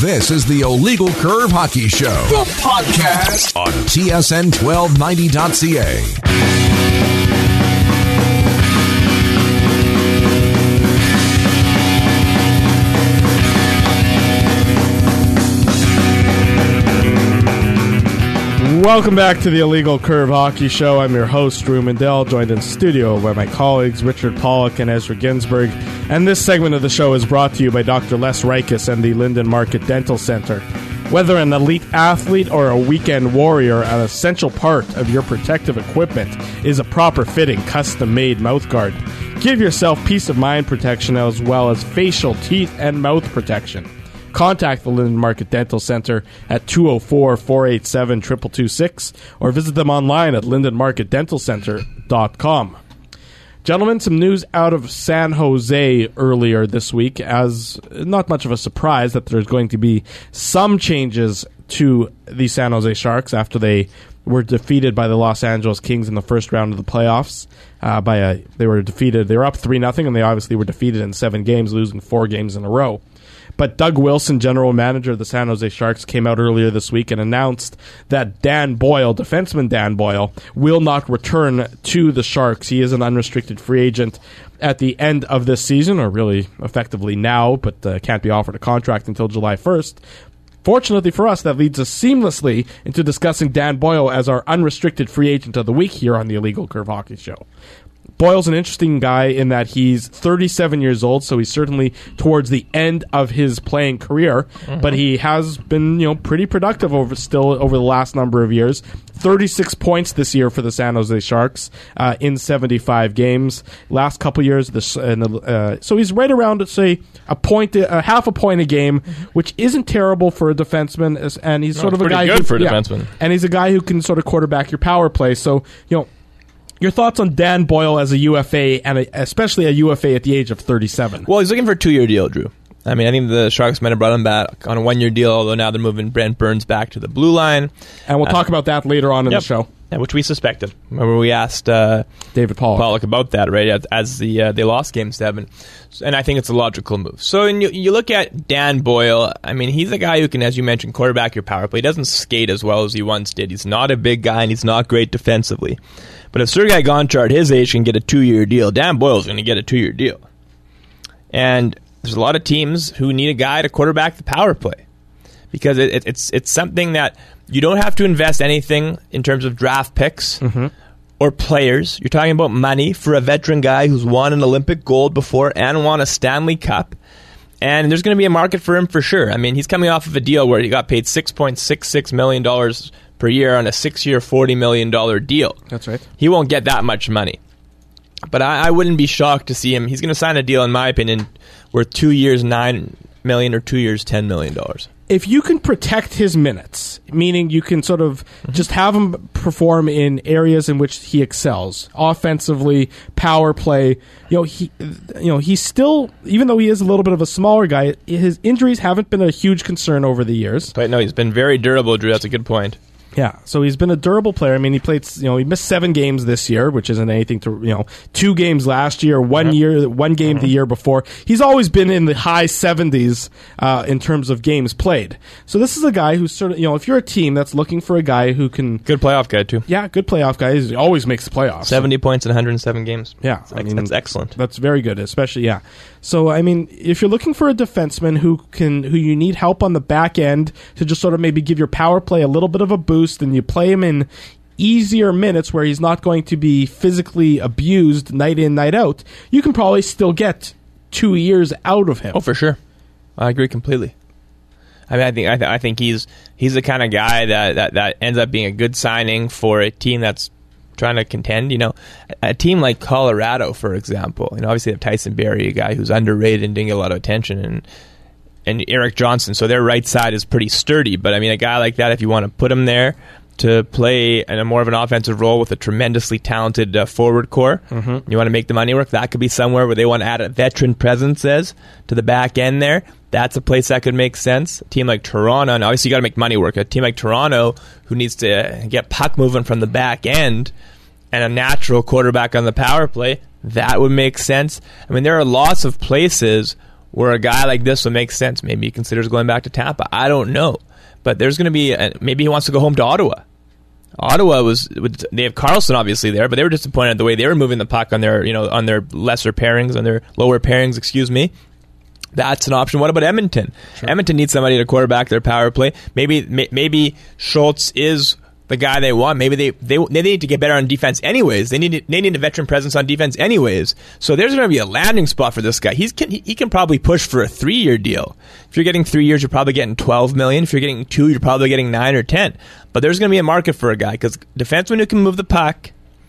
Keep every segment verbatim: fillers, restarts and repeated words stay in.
This is the Illegal Curve Hockey Show, the podcast on T S N twelve ninety dot C A. Welcome back to the Illegal Curve Hockey Show. I'm your host, Drew Mandel, joined in studio by my colleagues Richard Pollock and Ezra Ginsberg. And this segment of the show is brought to you by Doctor Les Reiches and the Linden Market Dental Center. Whether an elite athlete or a weekend warrior, an essential part of your protective equipment is a proper fitting, custom-made mouthguard. Give yourself peace of mind protection as well as facial, teeth, and mouth protection. Contact the Linden Market Dental Center at two oh four, four eight seven, two two two six or visit them online at linden market dental center dot com. Gentlemen, some news out of San Jose earlier this week, as not much of a surprise that there's going to be some changes to the San Jose Sharks after they were defeated by the Los Angeles Kings in the first round of the playoffs. Uh, by a, they were defeated. They were up three nothing, and they obviously were defeated in seven games, losing four games in a row. But Doug Wilson, general manager of the San Jose Sharks, came out earlier this week and announced that Dan Boyle, defenseman Dan Boyle, will not return to the Sharks. He is an unrestricted free agent at the end of this season, or really effectively now, but uh, can't be offered a contract until July first. Fortunately for us, that leads us seamlessly into discussing Dan Boyle as our unrestricted free agent of the week here on the Illegal Curve Hockey Show. Boyle's an interesting guy in that he's thirty-seven years old, so he's certainly towards the end of his playing career, mm-hmm. but he has been, you know, pretty productive over still over the last number of years. thirty-six points this year for the San Jose Sharks uh, in seventy-five games. Last couple years, this uh, so he's right around, say, a point, a half a point a game, mm-hmm. which isn't terrible for a defenseman, and he's no, sort of a guy good who, for a yeah, defenseman, and he's a guy who can sort of quarterback your power play. So, you know. Your thoughts on Dan Boyle as a U F A, and a, especially a U F A at the age of thirty-seven? Well, he's looking for a two-year deal, Drew. I mean, I think the Sharks might have brought him back on a one-year deal, although now they're moving Brent Burns back to the blue line. And we'll uh, talk about that later on in yep. the show. Yeah, which we suspected. Remember we asked uh, David Pollock. Pollock about that, right, as, as the uh, they lost Game seven. And I think it's a logical move. So when you, you look at Dan Boyle, I mean, he's a guy who can, as you mentioned, quarterback your power play. He doesn't skate as well as he once did. He's not a big guy, and he's not great defensively. But if Sergei Gonchar at his age can get a two-year deal, Dan Boyle's going to get a two-year deal. And there's a lot of teams who need a guy to quarterback the power play because it, it, it's it's something that you don't have to invest anything in terms of draft picks mm-hmm. or players. You're talking about money for a veteran guy who's won an Olympic gold before and won a Stanley Cup. And there's going to be a market for him for sure. I mean, he's coming off of a deal where he got paid six point six six million dollars per year on a six-year, forty million dollars deal. That's right. He won't get that much money. But I, I wouldn't be shocked to see him. He's going to sign a deal, in my opinion, worth two years, nine million dollars or two years, ten million dollars. If you can protect his minutes, meaning you can sort of mm-hmm. just have him perform in areas in which he excels, offensively, power play, you know, he, you know, he's still, even though he is a little bit of a smaller guy, his injuries haven't been a huge concern over the years. But no, he's been very durable, Drew. That's a good point. Yeah, so he's been a durable player. I mean, he played, you know, he missed seven games this year, which isn't anything to, you know, two games last year, one mm-hmm. year, one game mm-hmm. the year before. He's always been in the high seventies uh, in terms of games played. So this is a guy who's sort of, you know, if you're a team that's looking for a guy who can... Good playoff guy, too. Yeah, good playoff guy. He always makes the playoffs. seventy points in one hundred seven games. Yeah. That's, I mean, that's excellent. That's very good, especially, yeah. So, I mean, if you're looking for a defenseman who can, who you need help on the back end to just sort of maybe give your power play a little bit of a boost, and you play him in easier minutes where he's not going to be physically abused night in, night out, you can probably still get two years out of him. Oh, for sure. I agree completely. I mean, I think I, th- I think he's he's the kind of guy that, that, that ends up being a good signing for a team that's trying to contend. You know, a team like Colorado, for example, you know, obviously they have Tyson Barrie, a guy who's underrated and didn't get a lot of attention, and and Eric Johnson, so their right side is pretty sturdy. But I mean, a guy like that, if you want to put him there to play in a more of an offensive role with a tremendously talented uh, forward core, mm-hmm. you want to make the money work, that could be somewhere where they want to add a veteran presence as to the back end there. That's a place that could make sense. A team like Toronto, and obviously you got to make money work. A team like Toronto, who needs to get puck moving from the back end, and a natural quarterback on the power play, that would make sense. I mean, there are lots of places where a guy like this would make sense. Maybe he considers going back to Tampa. I don't know. But there's going to be, a, maybe he wants to go home to Ottawa. Ottawa was, they have Carlson obviously there, but they were disappointed the way they were moving the puck on their, you know, on their lesser pairings, on their lower pairings, excuse me. That's an option. What about Edmonton? Sure. Edmonton needs somebody to quarterback their power play. Maybe maybe Schultz is the guy they want. Maybe they, they they need to get better on defense anyways. They need they need a veteran presence on defense anyways. So there's going to be a landing spot for this guy. He's can, he can probably push for a three-year deal. If you're getting three years, you're probably getting twelve million dollars. If you're getting two, you're probably getting nine or ten. But there's going to be a market for a guy because defensemen who can move the puck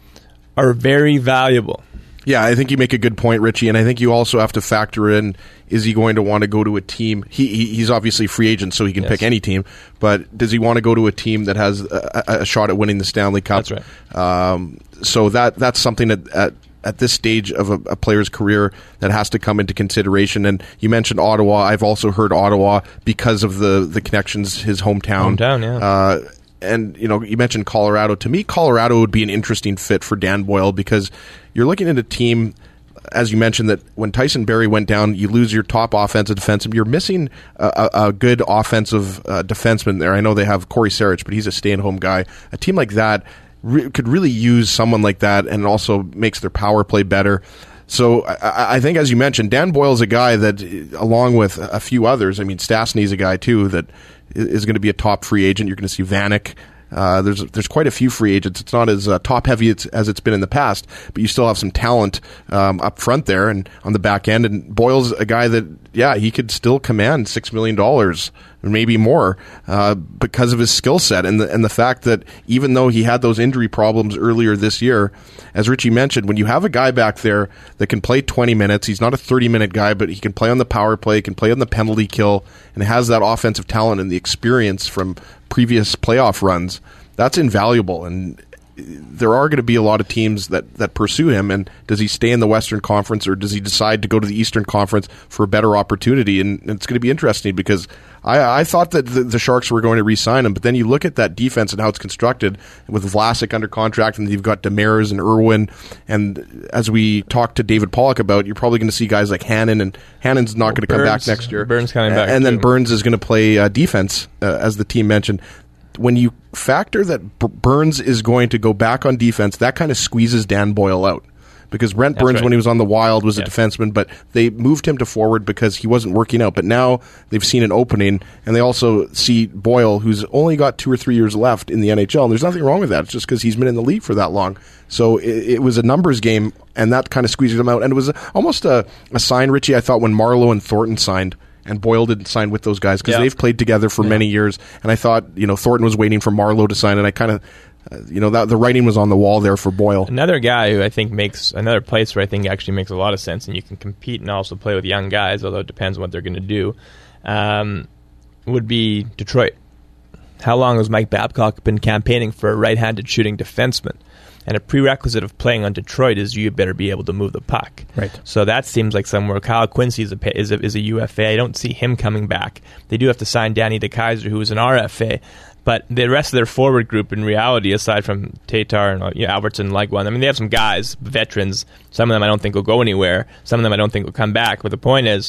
are very valuable. Yeah, I think you make a good point, Richie, and I think you also have to factor in, is he going to want to go to a team? He, he He's obviously free agent, so he can yes. pick any team, but does he want to go to a team that has a, a shot at winning the Stanley Cup? That's right. Um, so that that's something that at, at this stage of a, a player's career that has to come into consideration. And you mentioned Ottawa. I've also heard Ottawa because of the, the connections, his hometown. Hometown, yeah. Uh, And, you know, you mentioned Colorado. To me, Colorado would be an interesting fit for Dan Boyle because you're looking at a team, as you mentioned, that when Tyson Barrie went down, you lose your top offensive defenseman. You're missing a, a, a good offensive uh, defenseman there. I know they have Corey Sarich, but he's a stay-at-home guy. A team like that re- could really use someone like that, and also makes their power play better. So I, I think, as you mentioned, Dan Boyle's a guy that, along with a few others, I mean, Stastny's a guy, too, that is going to be a top free agent. You're going to see Vanek. Uh, there's there's quite a few free agents. It's not as uh, top-heavy as, as it's been in the past, but you still have some talent um, up front there and on the back end. And Boyle's a guy that, yeah, he could still command six million dollars, or maybe more, uh, because of his skill set and the, and the fact that even though he had those injury problems earlier this year, as Richie mentioned, when you have a guy back there that can play twenty minutes, he's not a thirty-minute guy, but he can play on the power play, can play on the penalty kill, and has that offensive talent and the experience from previous playoff runs, that's invaluable. And there are going to be a lot of teams that, that pursue him. And does he stay in the Western Conference, or does he decide to go to the Eastern Conference for a better opportunity? And it's going to be interesting because I, I thought that the, the Sharks were going to re-sign him, but then you look at that defense and how it's constructed with Vlasic under contract, and you've got Demers and Irwin. And as we talked to David Pollock about, you're probably going to see guys like Hannon, and Hannon's not well, going to come back next year. Burns coming back, and too. Then Burns is going to play uh, defense, uh, as the team mentioned. When you factor that B- Burns is going to go back on defense, that kind of squeezes Dan Boyle out. Because Brent That's Burns, right. when he was on the Wild, was yeah. a defenseman, but they moved him to forward because he wasn't working out. But now they've seen an opening, and they also see Boyle, who's only got two or three years left in the N H L, and there's nothing wrong with that. It's just because he's been in the league for that long. So it, it was a numbers game, and that kind of squeezed him out. And it was almost a, a sign, Richie, I thought, when Marleau and Thornton signed, and Boyle didn't sign with those guys because yeah. they've played together for yeah. many years. And I thought, you know, Thornton was waiting for Marleau to sign, and I kind of, uh, you know, that the writing was on the wall there for Boyle. Another guy who I think makes, another place where I think actually makes a lot of sense, and you can compete and also play with young guys, although it depends on what they're going to do, um, would be Detroit. How long has Mike Babcock been campaigning for a right-handed shooting defenseman? And a prerequisite of playing on Detroit is you better be able to move the puck. Right. So that seems like somewhere. Kyle Quincy is a, is a, is a U F A. I don't see him coming back. They do have to sign Danny DeKeyser, who is an R F A. But the rest of their forward group, in reality, aside from Tatar and you know, Albertson, like one, I mean, they have some guys, veterans. Some of them I don't think will go anywhere. Some of them I don't think will come back. But the point is,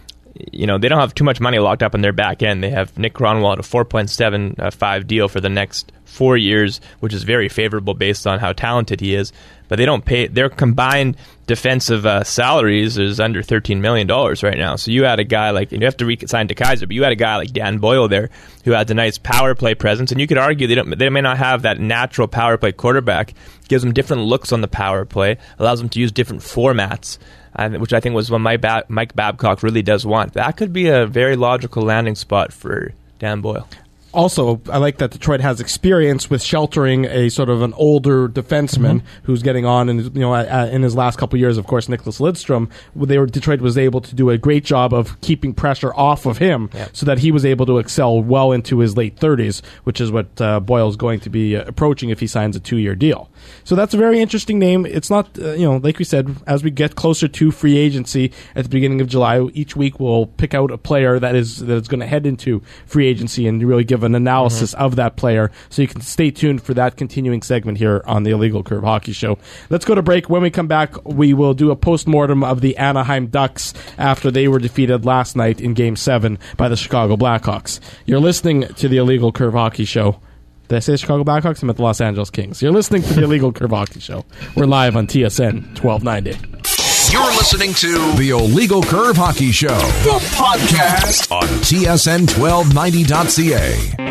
you know, they don't have too much money locked up in their back end. They have Nick Cronwall at a four point seven five deal for the next four years, which is very favorable based on how talented he is. But they don't pay. Their combined defensive uh, salaries is under thirteen million dollars right now. So you had a guy like, and you have to re-sign DeKeyser, but you had a guy like Dan Boyle there who has a nice power play presence. And you could argue they don't, they may not have that natural power play quarterback. Gives them different looks on the power play, allows them to use different formats, uh, which I think was what Mike, ba- Mike Babcock really does want. That could be a very logical landing spot for Dan Boyle. Also, I like that Detroit has experience with sheltering a sort of an older defenseman mm-hmm. who's getting on, and you know, uh, in his last couple of years, of course, Nicholas Lidstrom. They were Detroit was able to do a great job of keeping pressure off of him, yeah. so that he was able to excel well into his late thirties, which is what uh, Boyle's going to be uh, approaching if he signs a two-year deal. So that's a very interesting name. It's not, uh, you know, like we said, as we get closer to free agency at the beginning of July, each week we'll pick out a player that is that is going to head into free agency and really give an analysis mm-hmm. of that player. So you can stay tuned for that continuing segment here on the Illegal Curve Hockey Show. Let's go to break. When we come back, we will do a post-mortem of the Anaheim Ducks after they were defeated last night in Game seven by the Chicago Blackhawks. You're listening to the Illegal Curve Hockey Show. Did I say Chicago Blackhawks? I'm at the Los Angeles Kings. You're listening to the Illegal Curve Hockey Show. We're live on T S N twelve ninety. You're listening to the Illegal Curve Hockey Show, the podcast on T S N twelve ninety dot C A.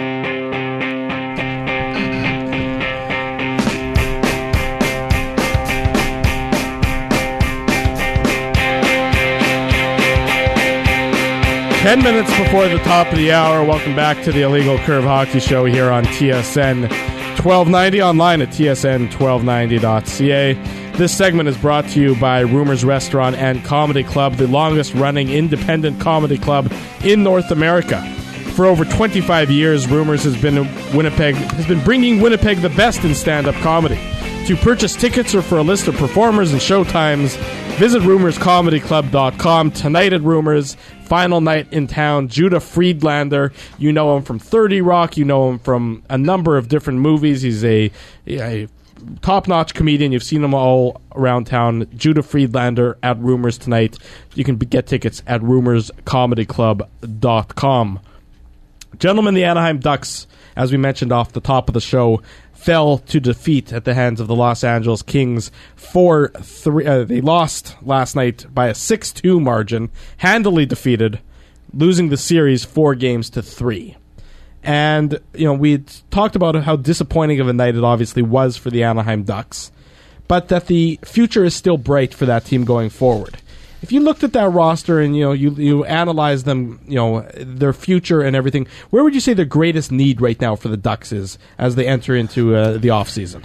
Ten minutes before the top of the hour, welcome back to the Illegal Curve Hockey Show here on T S N twelve ninety, online at T S N twelve ninety dot C A. This segment is brought to you by Rumors Restaurant and Comedy Club, the longest-running independent comedy club in North America. For over twenty-five years, Rumors has been Winnipeg has been bringing Winnipeg the best in stand-up comedy. To purchase tickets or for a list of performers and showtimes, visit rumors comedy club dot com. Tonight at Rumors, final night in town, Judah Friedlander. You know him from thirty Rock. You know him from a number of different movies. He's a, a top-notch comedian. You've seen him all around town. Judah Friedlander at Rumors tonight. You can get tickets at rumors comedy club dot com. Gentlemen, the Anaheim Ducks, as we mentioned off the top of the show, fell to defeat at the hands of the Los Angeles Kings four three. Uh, they lost last night by a six two margin, handily defeated, losing the series four games to three. And, you know, we talked about how disappointing of a night it obviously was for the Anaheim Ducks, but that the future is still bright for that team going forward. If you looked at that roster and, you know, you you analyze them, you know, their future and everything, where would you say the greatest need right now for the Ducks is as they enter into uh, the offseason?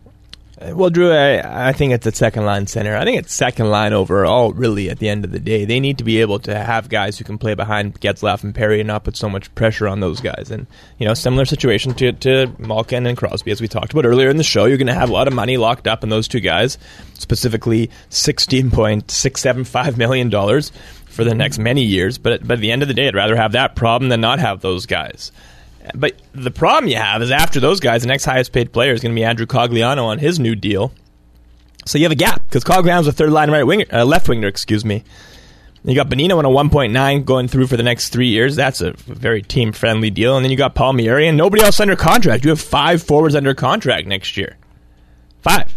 Well, Drew, I, I think it's a second-line center. I think it's second-line overall, really, at the end of the day. They need to be able to have guys who can play behind Getzlaf and Perry and not put so much pressure on those guys. And, you know, similar situation to, to Malkin and Crosby, as we talked about earlier in the show. You're going to have a lot of money locked up in those two guys, specifically sixteen point six seven five million dollars for the next many years. But, but at the end of the day, I'd rather have that problem than not have those guys. But the problem you have is after those guys, the next highest paid player is going to be Andrew Cogliano on his new deal. So you have a gap because Cogliano's a third line right winger, uh, left winger, excuse me. You got Bonino on a one point nine going through for the next three years. That's a very team friendly deal. And then you got Palmieri and nobody else under contract. You have five forwards under contract next year. Five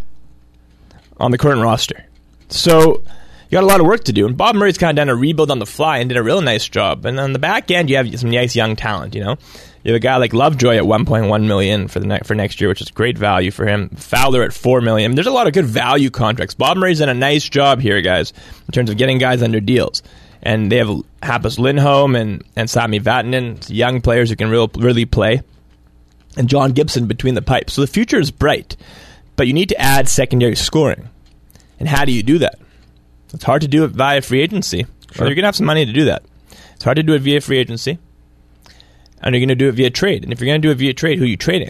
on the current roster. So you got a lot of work to do. And Bob Murray's kind of done a rebuild on the fly and did a real nice job. And on the back end, you have some nice young talent, you know. You have a guy like Lovejoy at one point one million dollars for the ne- for next year, which is great value for him. Fowler at four million dollars. I mean, there's a lot of good value contracts. Bob Murray's done a nice job here, guys, in terms of getting guys under deals. And they have Hampus Lindholm and, and Sami Vatanen, young players who can real, really play. And John Gibson between the pipes. So the future is bright. But you need to add secondary scoring. And how do you do that? It's hard to do it via free agency. Sure. Well, you're going to have some money to do that. It's hard to do it via free agency. And you're going to do it via trade. And if you're going to do it via trade, who are you trading?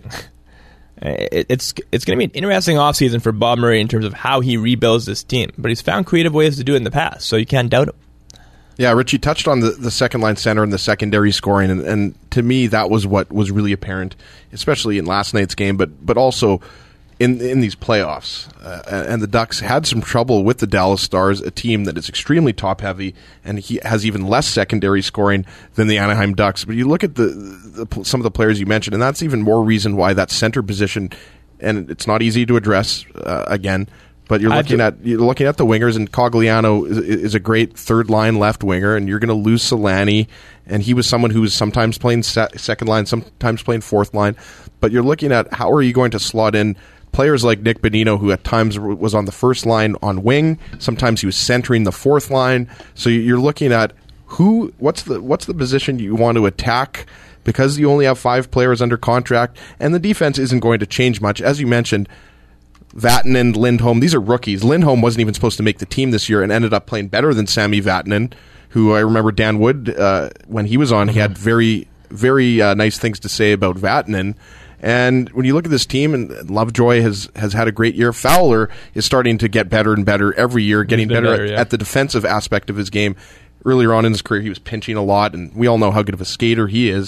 It's it's going to be an interesting offseason for Bob Murray in terms of how he rebuilds this team. But he's found creative ways to do it in the past, so you can't doubt him. Yeah, Rich, you touched on the, the second-line center and the secondary scoring, and, and to me that was what was really apparent, especially in last night's game, but but also in in these playoffs. Uh, and the Ducks had some trouble with the Dallas Stars, a team that is extremely top-heavy and he has even less secondary scoring than the Anaheim Ducks. But you look at the, the some of the players you mentioned, and that's even more reason why that center position, and it's not easy to address uh, again. But you're looking at you're looking at the wingers, and Cogliano is, is a great third line left winger, and you're going to lose Solani, and he was someone who was sometimes playing se- second line, sometimes playing fourth line. But you're looking at how are you going to slot in players like Nick Bonino, who at times was on the first line on wing, sometimes he was centering the fourth line. So you're looking at who, what's the what's the position you want to attack, because you only have five players under contract, and the defense isn't going to change much, as you mentioned. Vatanen, Lindholm, these are rookies. Lindholm wasn't even supposed to make the team this year and ended up playing better than Sami Vatanen, who I remember Dan Wood, uh, when he was on, he had very, very uh, nice things to say about Vatanen. And when you look at this team, and Lovejoy has, has had a great year, Fowler is starting to get better and better every year, getting better, better at, yeah. at the defensive aspect of his game. Earlier on in his career, he was pinching a lot, and we all know how good of a skater he is.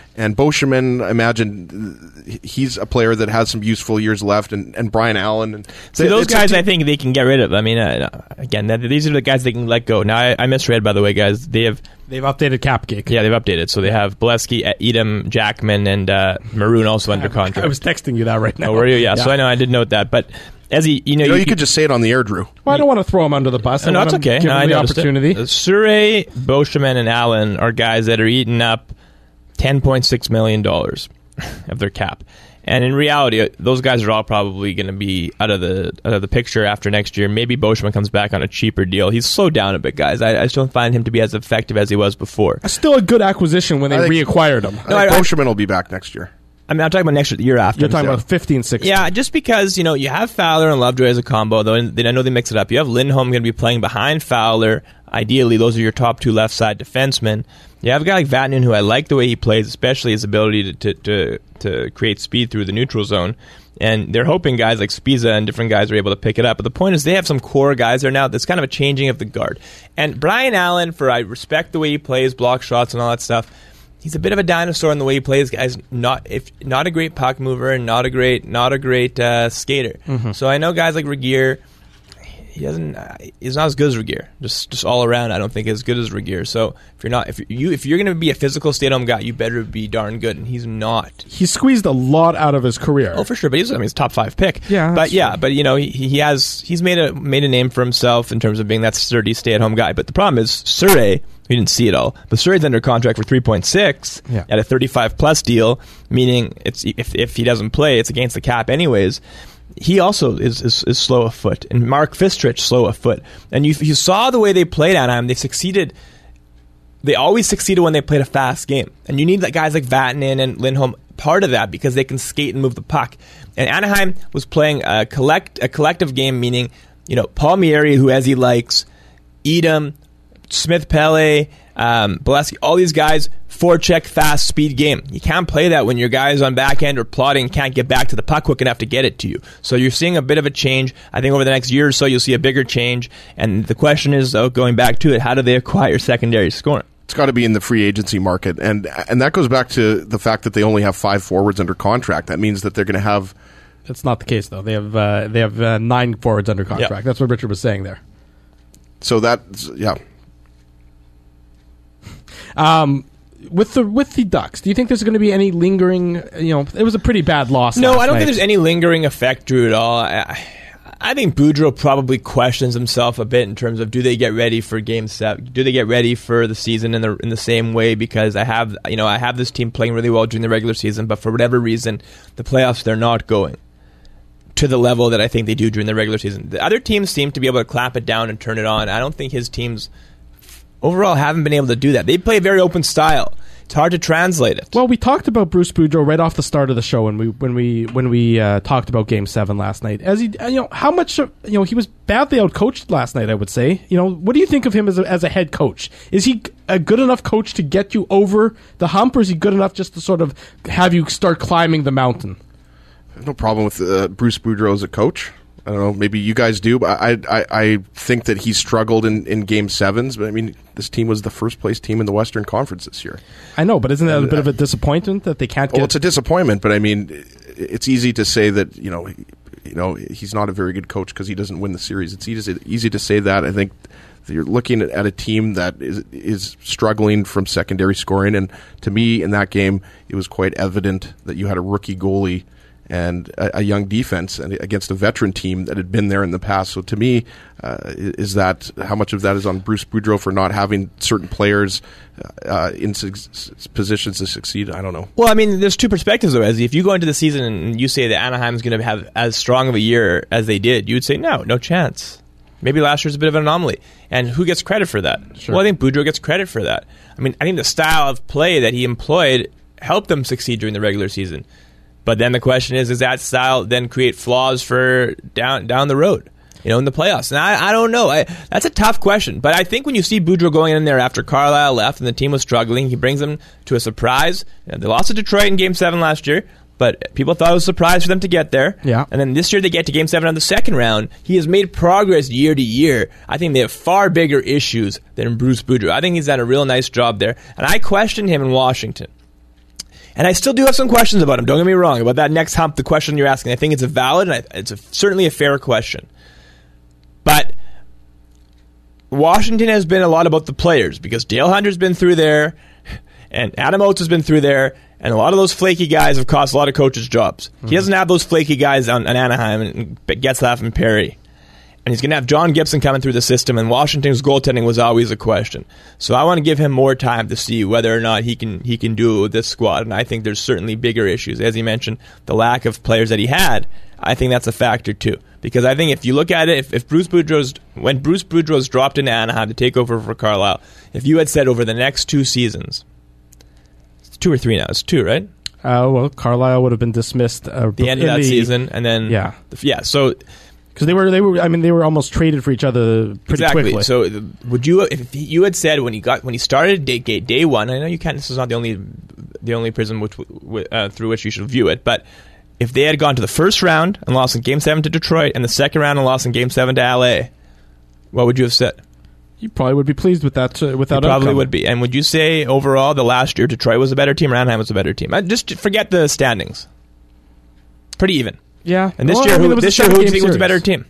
And Beauchemin, I imagine he's a player that has some useful years left, and, and Brian Allen. And so those guys, I think they can get rid of. I mean, uh, again, that, these are the guys they can let go. Now, I, I misread, by the way, guys. They have they've updated cap geek. Yeah, they've updated. So they have Bolesky, Edom, Jackman, and uh, Maroon also under contract. I was texting you that right now. Oh, were you? Yeah. yeah. So I know I did note that, but. As he, you know, you, know, you, you could just say it on the air, Drew. Well, I don't want to throw him under the bus. No, no it's okay. Give no, him I the noticed opportunity. It. Surrey, Beauchemin, and Allen are guys that are eating up ten point six million dollars of their cap, and in reality, those guys are all probably going to be out of the out of the picture after next year. Maybe Beauchemin comes back on a cheaper deal. He's slowed down a bit, guys. I, I just don't find him to be as effective as he was before. Still a good acquisition when they reacquired him. No, I think Beauchemin will be back next year. I mean, I'm talking about next year after. You're talking so. about fifteen, sixteen. Yeah, just because, you know, you have Fowler and Lovejoy as a combo, though, and I know they mix it up. You have Lindholm going to be playing behind Fowler. Ideally, those are your top two left side defensemen. You have a guy like Vatanen, who I like the way he plays, especially his ability to, to, to, to create speed through the neutral zone. And they're hoping guys like Spiza and different guys are able to pick it up. But the point is they have some core guys there now. That's kind of a changing of the guard. And Brian Allen, for I respect the way he plays, block shots and all that stuff, he's a bit of a dinosaur in the way he plays. Guys, not if not a great puck mover, not a great not a great uh, skater. Mm-hmm. So I know guys like Regier, he doesn't. Uh, he's not as good as Regier. Just just all around, I don't think as good as Regier. So if you're not, if you if you're going to be a physical stay-at-home guy, you better be darn good, and he's not. He squeezed a lot out of his career. Oh, for sure. But he's I mean he's a top five pick. Yeah, but yeah, true. but you know he he has he's made a made a name for himself in terms of being that sturdy stay-at-home guy. But the problem is Surrey. We didn't see it all, but Surrey's under contract for three point six yeah. at a thirty-five plus deal, meaning it's if if he doesn't play, it's against the cap anyways. He also is, is, is slow of foot, and Mark Fistrich slow of foot. And you you saw the way they played Anaheim. They succeeded. They always succeeded when they played a fast game, and you need guys like Vatanen and Lindholm part of that because they can skate and move the puck. And Anaheim was playing a collect a collective game, meaning you know Palmieri, who as he likes, Edom, Smith Pele, um, Bolesky, all these guys, forecheck, fast, speed game. You can't play that when your guys on back end or plotting can't get back to the puck quick enough to get it to you. So you're seeing a bit of a change. I think over the next year or so, you'll see a bigger change. And the question is, though, going back to it, how do they acquire secondary scoring? It's got to be in the free agency market. And and that goes back to the fact that they only have five forwards under contract. That means that they're going to have... That's not the case, though. They have uh, they have uh, nine forwards under contract. Yep. That's what Richard was saying there. So that's... Yeah. Um, with the with the Ducks, do you think there's going to be any lingering? You know, it was a pretty bad loss. No, last I don't night. think there's any lingering effect, Drew, at all. I, I think Boudreau probably questions himself a bit in terms of do they get ready for Game Seven? Do they get ready for the season in the in the same way? Because I have you know I have this team playing really well during the regular season, but for whatever reason, the playoffs they're not going to the level that I think they do during the regular season. The other teams seem to be able to clamp it down and turn it on. I don't think his teams overall haven't been able to do that. They play a very open style. It's hard to translate it. Well, we talked about Bruce Boudreau right off the start of the show when we when we when we uh, talked about Game Seven last night. As he, you know, how much you know he was badly outcoached last night. I would say. You know, what do you think of him as a, as a head coach? Is he a good enough coach to get you over the hump, or is he good enough just to sort of have you start climbing the mountain? No problem with uh, Bruce Boudreau as a coach. I don't know, maybe you guys do, but I I, I think that he struggled in, in Game Sevens. But I mean, this team was the first place team in the Western Conference this year. I know, but isn't that and, a bit of a disappointment that they can't? Well, get... it's a disappointment, but I mean, it's easy to say that you know, you know, he's not a very good coach because he doesn't win the series. It's easy easy to say that. I think that you're looking at a team that is is struggling from secondary scoring, and to me, in that game, it was quite evident that you had a rookie goalie and a, a young defense against a veteran team that had been there in the past. So to me, uh, is that how much of that is on Bruce Boudreau for not having certain players uh, in su- positions to succeed? I don't know. Well, I mean, there's two perspectives, though. As if you go into the season and you say that Anaheim's going to have as strong of a year as they did, you would say, no, no chance. Maybe last year's a bit of an anomaly. And who gets credit for that? Sure. Well, I think Boudreau gets credit for that. I mean, I think the style of play that he employed helped them succeed during the regular season. But then the question is, does that style then create flaws for down down the road, you know, in the playoffs? And I, I don't know. I, that's a tough question. But I think when you see Boudreau going in there after Carlisle left and the team was struggling, he brings them to a surprise. They lost to Detroit in Game seven last year, but people thought it was a surprise for them to get there. Yeah. And then this year they get to Game seven on the second round. He has made progress year to year. I think they have far bigger issues than Bruce Boudreau. I think he's done a real nice job there. And I questioned him in Washington. And I still do have some questions about him. Don't get me wrong about that next hump. The question you're asking, I think it's a valid and it's a, certainly a fair question. But Washington has been a lot about the players because Dale Hunter's been through there, and Adam Oates has been through there, and a lot of those flaky guys have cost a lot of coaches' jobs. Mm-hmm. He doesn't have those flaky guys on, on Anaheim and Getzlaf and Perry. And he's going to have John Gibson coming through the system, and Washington's goaltending was always a question. So I want to give him more time to see whether or not he can he can do it with this squad. And I think there's certainly bigger issues. As he mentioned, the lack of players that he had, I think that's a factor too. Because I think if you look at it, if, if Bruce Boudreau's, when Bruce Boudreau's dropped into Anaheim to take over for Carlisle, if you had said over the next two seasons, it's two or three now, it's two, right? Uh, well, Carlisle would have been dismissed uh, the end of that the, season, and then yeah, yeah. So because they were they were I mean they were almost traded for each other pretty exactly. quickly. So would you if you had said when he got when he started day day one? I know you can't. This is not the only the only prism which uh, through which you should view it, but if they had gone to the first round and lost in Game Seven to Detroit, and the second round and lost in Game Seven to L A, what would you have said? You probably would be pleased with that. Uh, with that, you probably outcome. would be. And would you say overall the last year Detroit was a better team, or Anaheim was a better team? Uh, just forget the standings. Pretty even. Yeah. And this well, year, I mean, who, this year, who do you think was a better team?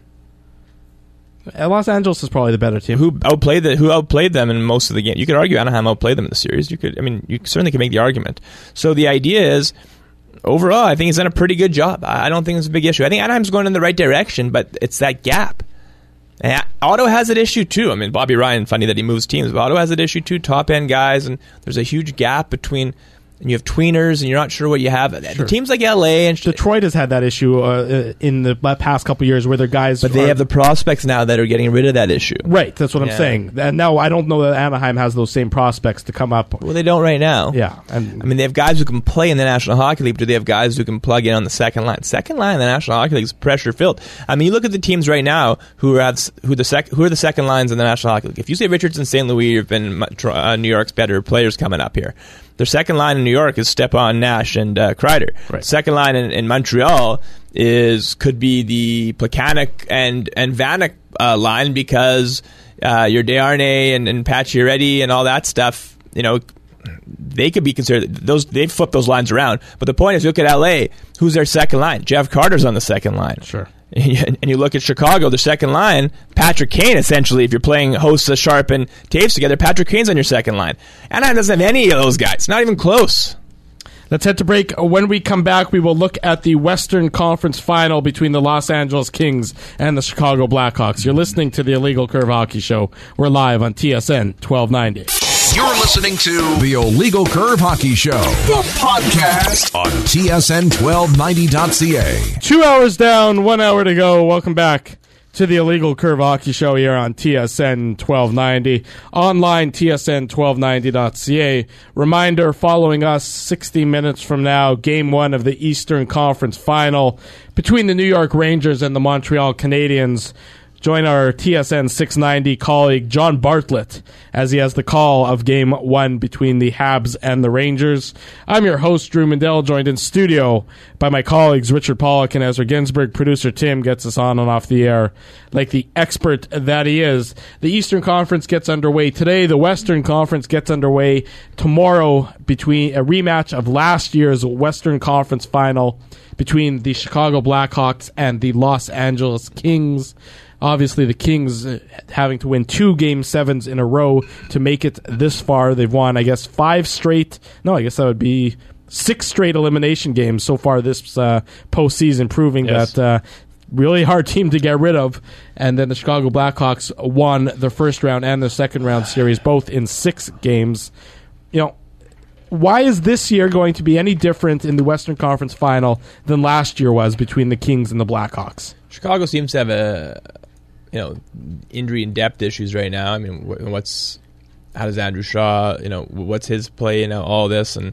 Uh, Los Angeles is probably the better team. Who outplayed the, Who outplayed them in most of the game? You could argue Anaheim outplayed them in the series. You could. I mean, you certainly could make the argument. So the idea is, overall, I think he's done a pretty good job. I don't think it's a big issue. I think Anaheim's going in the right direction, but it's that gap. And Otto has that issue too. I mean, Bobby Ryan, funny that he moves teams, but Otto has that issue too. Top end guys, and there's a huge gap between. And you have tweeners, and you're not sure what you have. Sure. The teams like L A and sh- Detroit has had that issue uh, in the past couple of years, where their guys, but they are, have the prospects now that are getting rid of that issue. Right, that's what yeah. I'm saying. And now I don't know that Anaheim has those same prospects to come up. Well, they don't right now. Yeah, and I mean, they have guys who can play in the National Hockey League, but do they have guys who can plug in on the second line? Second line in the National Hockey League is pressure filled. I mean, you look at the teams right now who have who the sec, who are the second lines in the National Hockey League. If you say Richardson, Saint Louis, have been uh, New York's better players coming up here. Their second line in New York is Stepan, Nash, and uh, Kreider. Right. Second line in, in Montreal is could be the Plekanec and and Vanek uh, line because uh, your Desharnais and, and Pacioretty and all that stuff. You know, they could be considered those. They've flipped those lines around. But the point is, look at L A. Who's their second line? Jeff Carter's on the second line. Sure. And you look at Chicago, the second line, Patrick Kane, essentially, if you're playing Hossa, Sharp, and Taves together, Patrick Kane's on your second line. Anaheim doesn't have any of those guys. Not even close. Let's head to break. When we come back, we will look at the Western Conference Final between the Los Angeles Kings and the Chicago Blackhawks. You're listening to the Illegal Curve Hockey Show. We're live on T S N twelve ninety. You're listening to the Illegal Curve Hockey Show, the podcast on T S N twelve ninety dot c a. Two hours down, one hour to go. Welcome back to the Illegal Curve Hockey Show here on T S N twelve ninety. Online, T S N twelve ninety dot c a. Reminder, following us sixty minutes from now, Game one of the Eastern Conference Final between the New York Rangers and the Montreal Canadiens. Join our T S N six ninety colleague John Bartlett as he has the call of Game one between the Habs and the Rangers. I'm your host, Drew Mandel, joined in studio by my colleagues Richard Pollock and Ezra Ginsburg. Producer Tim gets us on and off the air like the expert that he is. The Eastern Conference gets underway today. The Western Conference gets underway tomorrow between a rematch of last year's Western Conference Final between the Chicago Blackhawks and the Los Angeles Kings. Obviously, the Kings uh, having to win two Game sevens in a row to make it this far. They've won, I guess, five straight. No, I guess that would be six straight elimination games so far this uh, postseason, proving yes. that uh, really hard team to get rid of. And then the Chicago Blackhawks won the first round and the second round series, both in six games. You know, why is this year going to be any different in the Western Conference Final than last year was between the Kings and the Blackhawks? Chicago seems to have a, you know, injury and depth issues right now. I mean, what's how does Andrew Shaw, you know, what's his play, you know, all this, and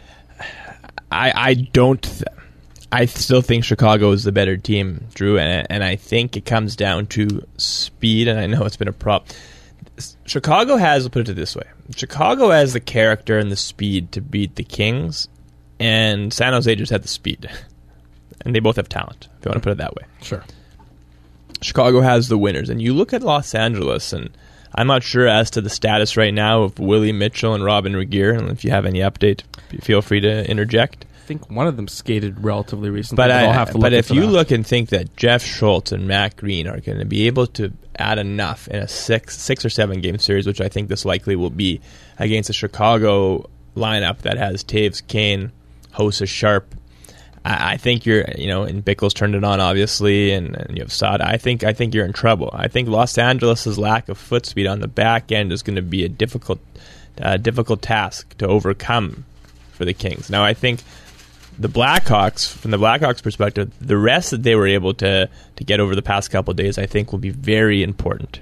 I I don't, th- I still think Chicago is the better team, Drew, and and I think it comes down to speed, and I know it's been a problem. Chicago has, I'll put it this way, Chicago has the character and the speed to beat the Kings, and San Jose just had the speed, and they both have talent, if you want to put it that way. Sure. Chicago has the winners, and you look at Los Angeles, and I'm not sure as to the status right now of Willie Mitchell and Robin Regeer, and if you have any update, feel free to interject. I think one of them skated relatively recently. But, I, I'll have to but look if you that. look and think that Jeff Schultz and Matt Green are going to be able to add enough in a six, six or seven game series, which I think this likely will be against a Chicago lineup that has Taves, Kane, Hossa, Sharp. I, I think you're, you know, and Bickle's turned it on obviously, and, and you have Saad. I think I think you're in trouble. I think Los Angeles' lack of foot speed on the back end is going to be a difficult, uh, difficult task to overcome for the Kings. Now, I think the Blackhawks, from the Blackhawks' perspective, the rest that they were able to to get over the past couple of days, I think, will be very important.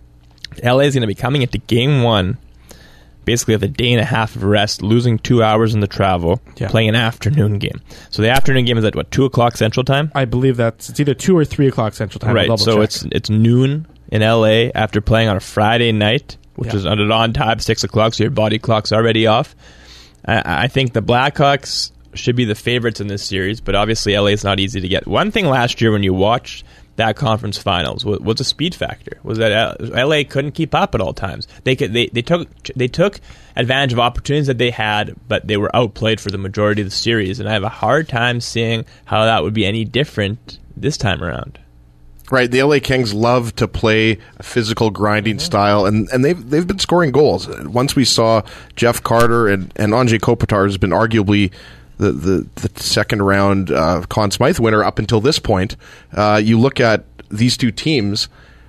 L A is going to be coming into Game One, basically with a day and a half of rest, losing two hours in the travel, yeah. playing an afternoon game. So the afternoon game is at what, two o'clock Central Time? I believe that's it's either two or three o'clock Central Time. Right. So check. it's it's noon in L A after playing on a Friday night, which yeah. is on an on time six o'clock. So your body clock's already off. I, I think the Blackhawks should be the favorites in this series, but obviously L A is not easy to get. One thing last year when you watched that conference finals was, was a speed factor. Was that L A couldn't keep up at all times. They could they, they took they took advantage of opportunities that they had, but they were outplayed for the majority of the series. And I have a hard time seeing how that would be any different this time around. Right, the L A Kings love to play a physical grinding mm-hmm. style, and, and they've they've been scoring goals. Once we saw Jeff Carter and, and Anze Kopitar has been arguably the, the, the second round uh, Conn Smythe winner up until this point. Uh, you look at these two teams,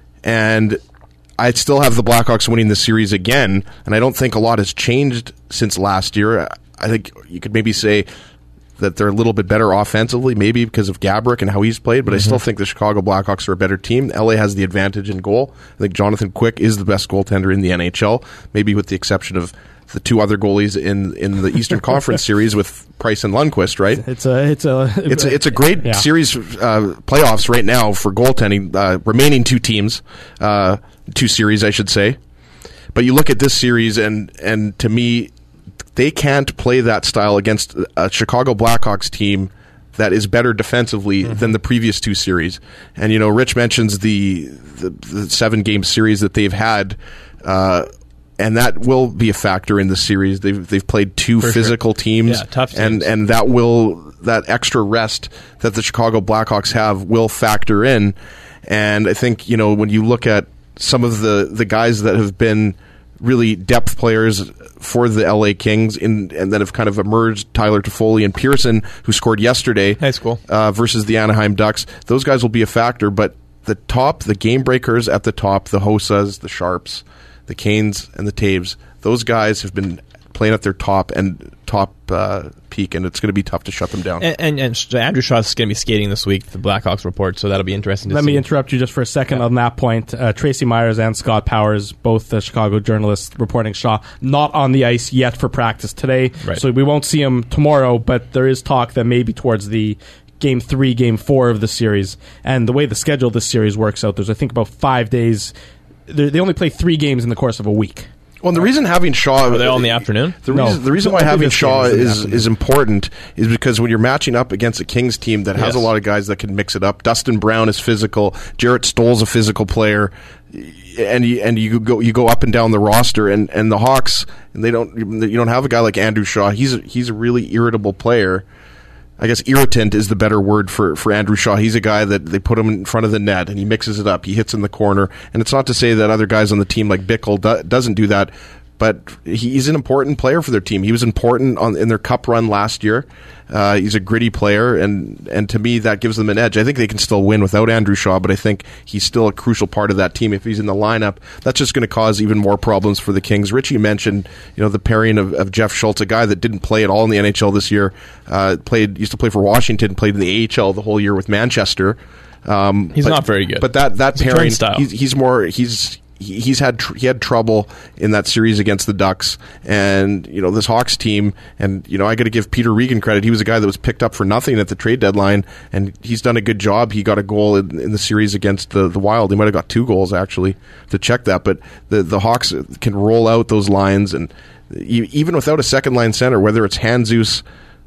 and I still have the Blackhawks winning the series again, and I don't think a lot has changed since last year. I think you could maybe say that they're a little bit better offensively, maybe because of Gaborik and how he's played, but mm-hmm. I still think the Chicago Blackhawks are a better team. L A has the advantage in goal. I think Jonathan Quick is the best goaltender in the N H L, maybe with the exception of the two other goalies in, in the Eastern Conference series with Price and Lundqvist, right? It's a it's a it's a, it's a great yeah. series uh, playoffs right now for goaltending. Uh, remaining two teams, uh, two series, I should say. But you look at this series, and and to me, they can't play that style against a Chicago Blackhawks team that is better defensively mm-hmm. than the previous two series. And, you know, Rich mentions the the, the seven-game series that they've had, uh, and that will be a factor in the series. They've they've played two For physical sure. teams, yeah, tough teams, and and that will that extra rest that the Chicago Blackhawks have will factor in. And I think, you know, when you look at some of the, the guys that have been really depth players for the L A Kings in, and that have kind of emerged, Tyler Toffoli and Pearson, who scored yesterday High school. Uh, versus the Anaheim Ducks. Those guys will be a factor, but the top, the game breakers at the top, the Hossas, the Sharps, the Canes, and the Taves, those guys have been playing at their top and top uh, peak, and it's going to be tough to shut them down. And, and, and Andrew Shaw is going to be skating this week, the Blackhawks report, so that'll be interesting to Let see. Let me interrupt you just for a second yeah. on that point. Uh, Tracy Myers and Scott Powers, both the Chicago journalists, reporting Shaw not on the ice yet for practice today, right. so we won't see him tomorrow, but there is talk that maybe towards the game three, game four of the series, and the way the schedule of this series works out, there's I think about five days. They only play three games in the course of a week. Well, and the reason having Shaw... Are they all in the afternoon? The no, reason, the reason why having Shaw is, is, is important is because when you're matching up against a Kings team that has yes. a lot of guys that can mix it up, Dustin Brown is physical, Jarrett Stoll's a physical player, and you, and you go you go up and down the roster, and, and the Hawks, and they don't you don't have a guy like Andrew Shaw. He's a, he's a really irritable player. I guess irritant is the better word for, for Andrew Shaw. He's a guy that they put him in front of the net and he mixes it up. He hits in the corner. And it's not to say that other guys on the team like Bickle do, doesn't do that, but he's an important player for their team. He was important on in their cup run last year. Uh, he's a gritty player, and, and to me, that gives them an edge. I think they can still win without Andrew Shaw, but I think he's still a crucial part of that team. If he's in the lineup, that's just going to cause even more problems for the Kings. Richie mentioned, you know, the pairing of, of Jeff Schultz, a guy that didn't play at all in the N H L this year, uh, played used to play for Washington, played in the A H L the whole year with Manchester. Um, he's but, not very good. But that that it's pairing, he's, he's more he's. He's had tr- he had trouble in that series against the Ducks, and you know this Hawks team, and you know I got to give Peter Regan credit. He was a guy that was picked up for nothing at the trade deadline, and he's done a good job. He got a goal in, in the series against the the Wild. He might have got two goals actually to check that, but the the Hawks can roll out those lines, and even without a second line center, whether it's Handzus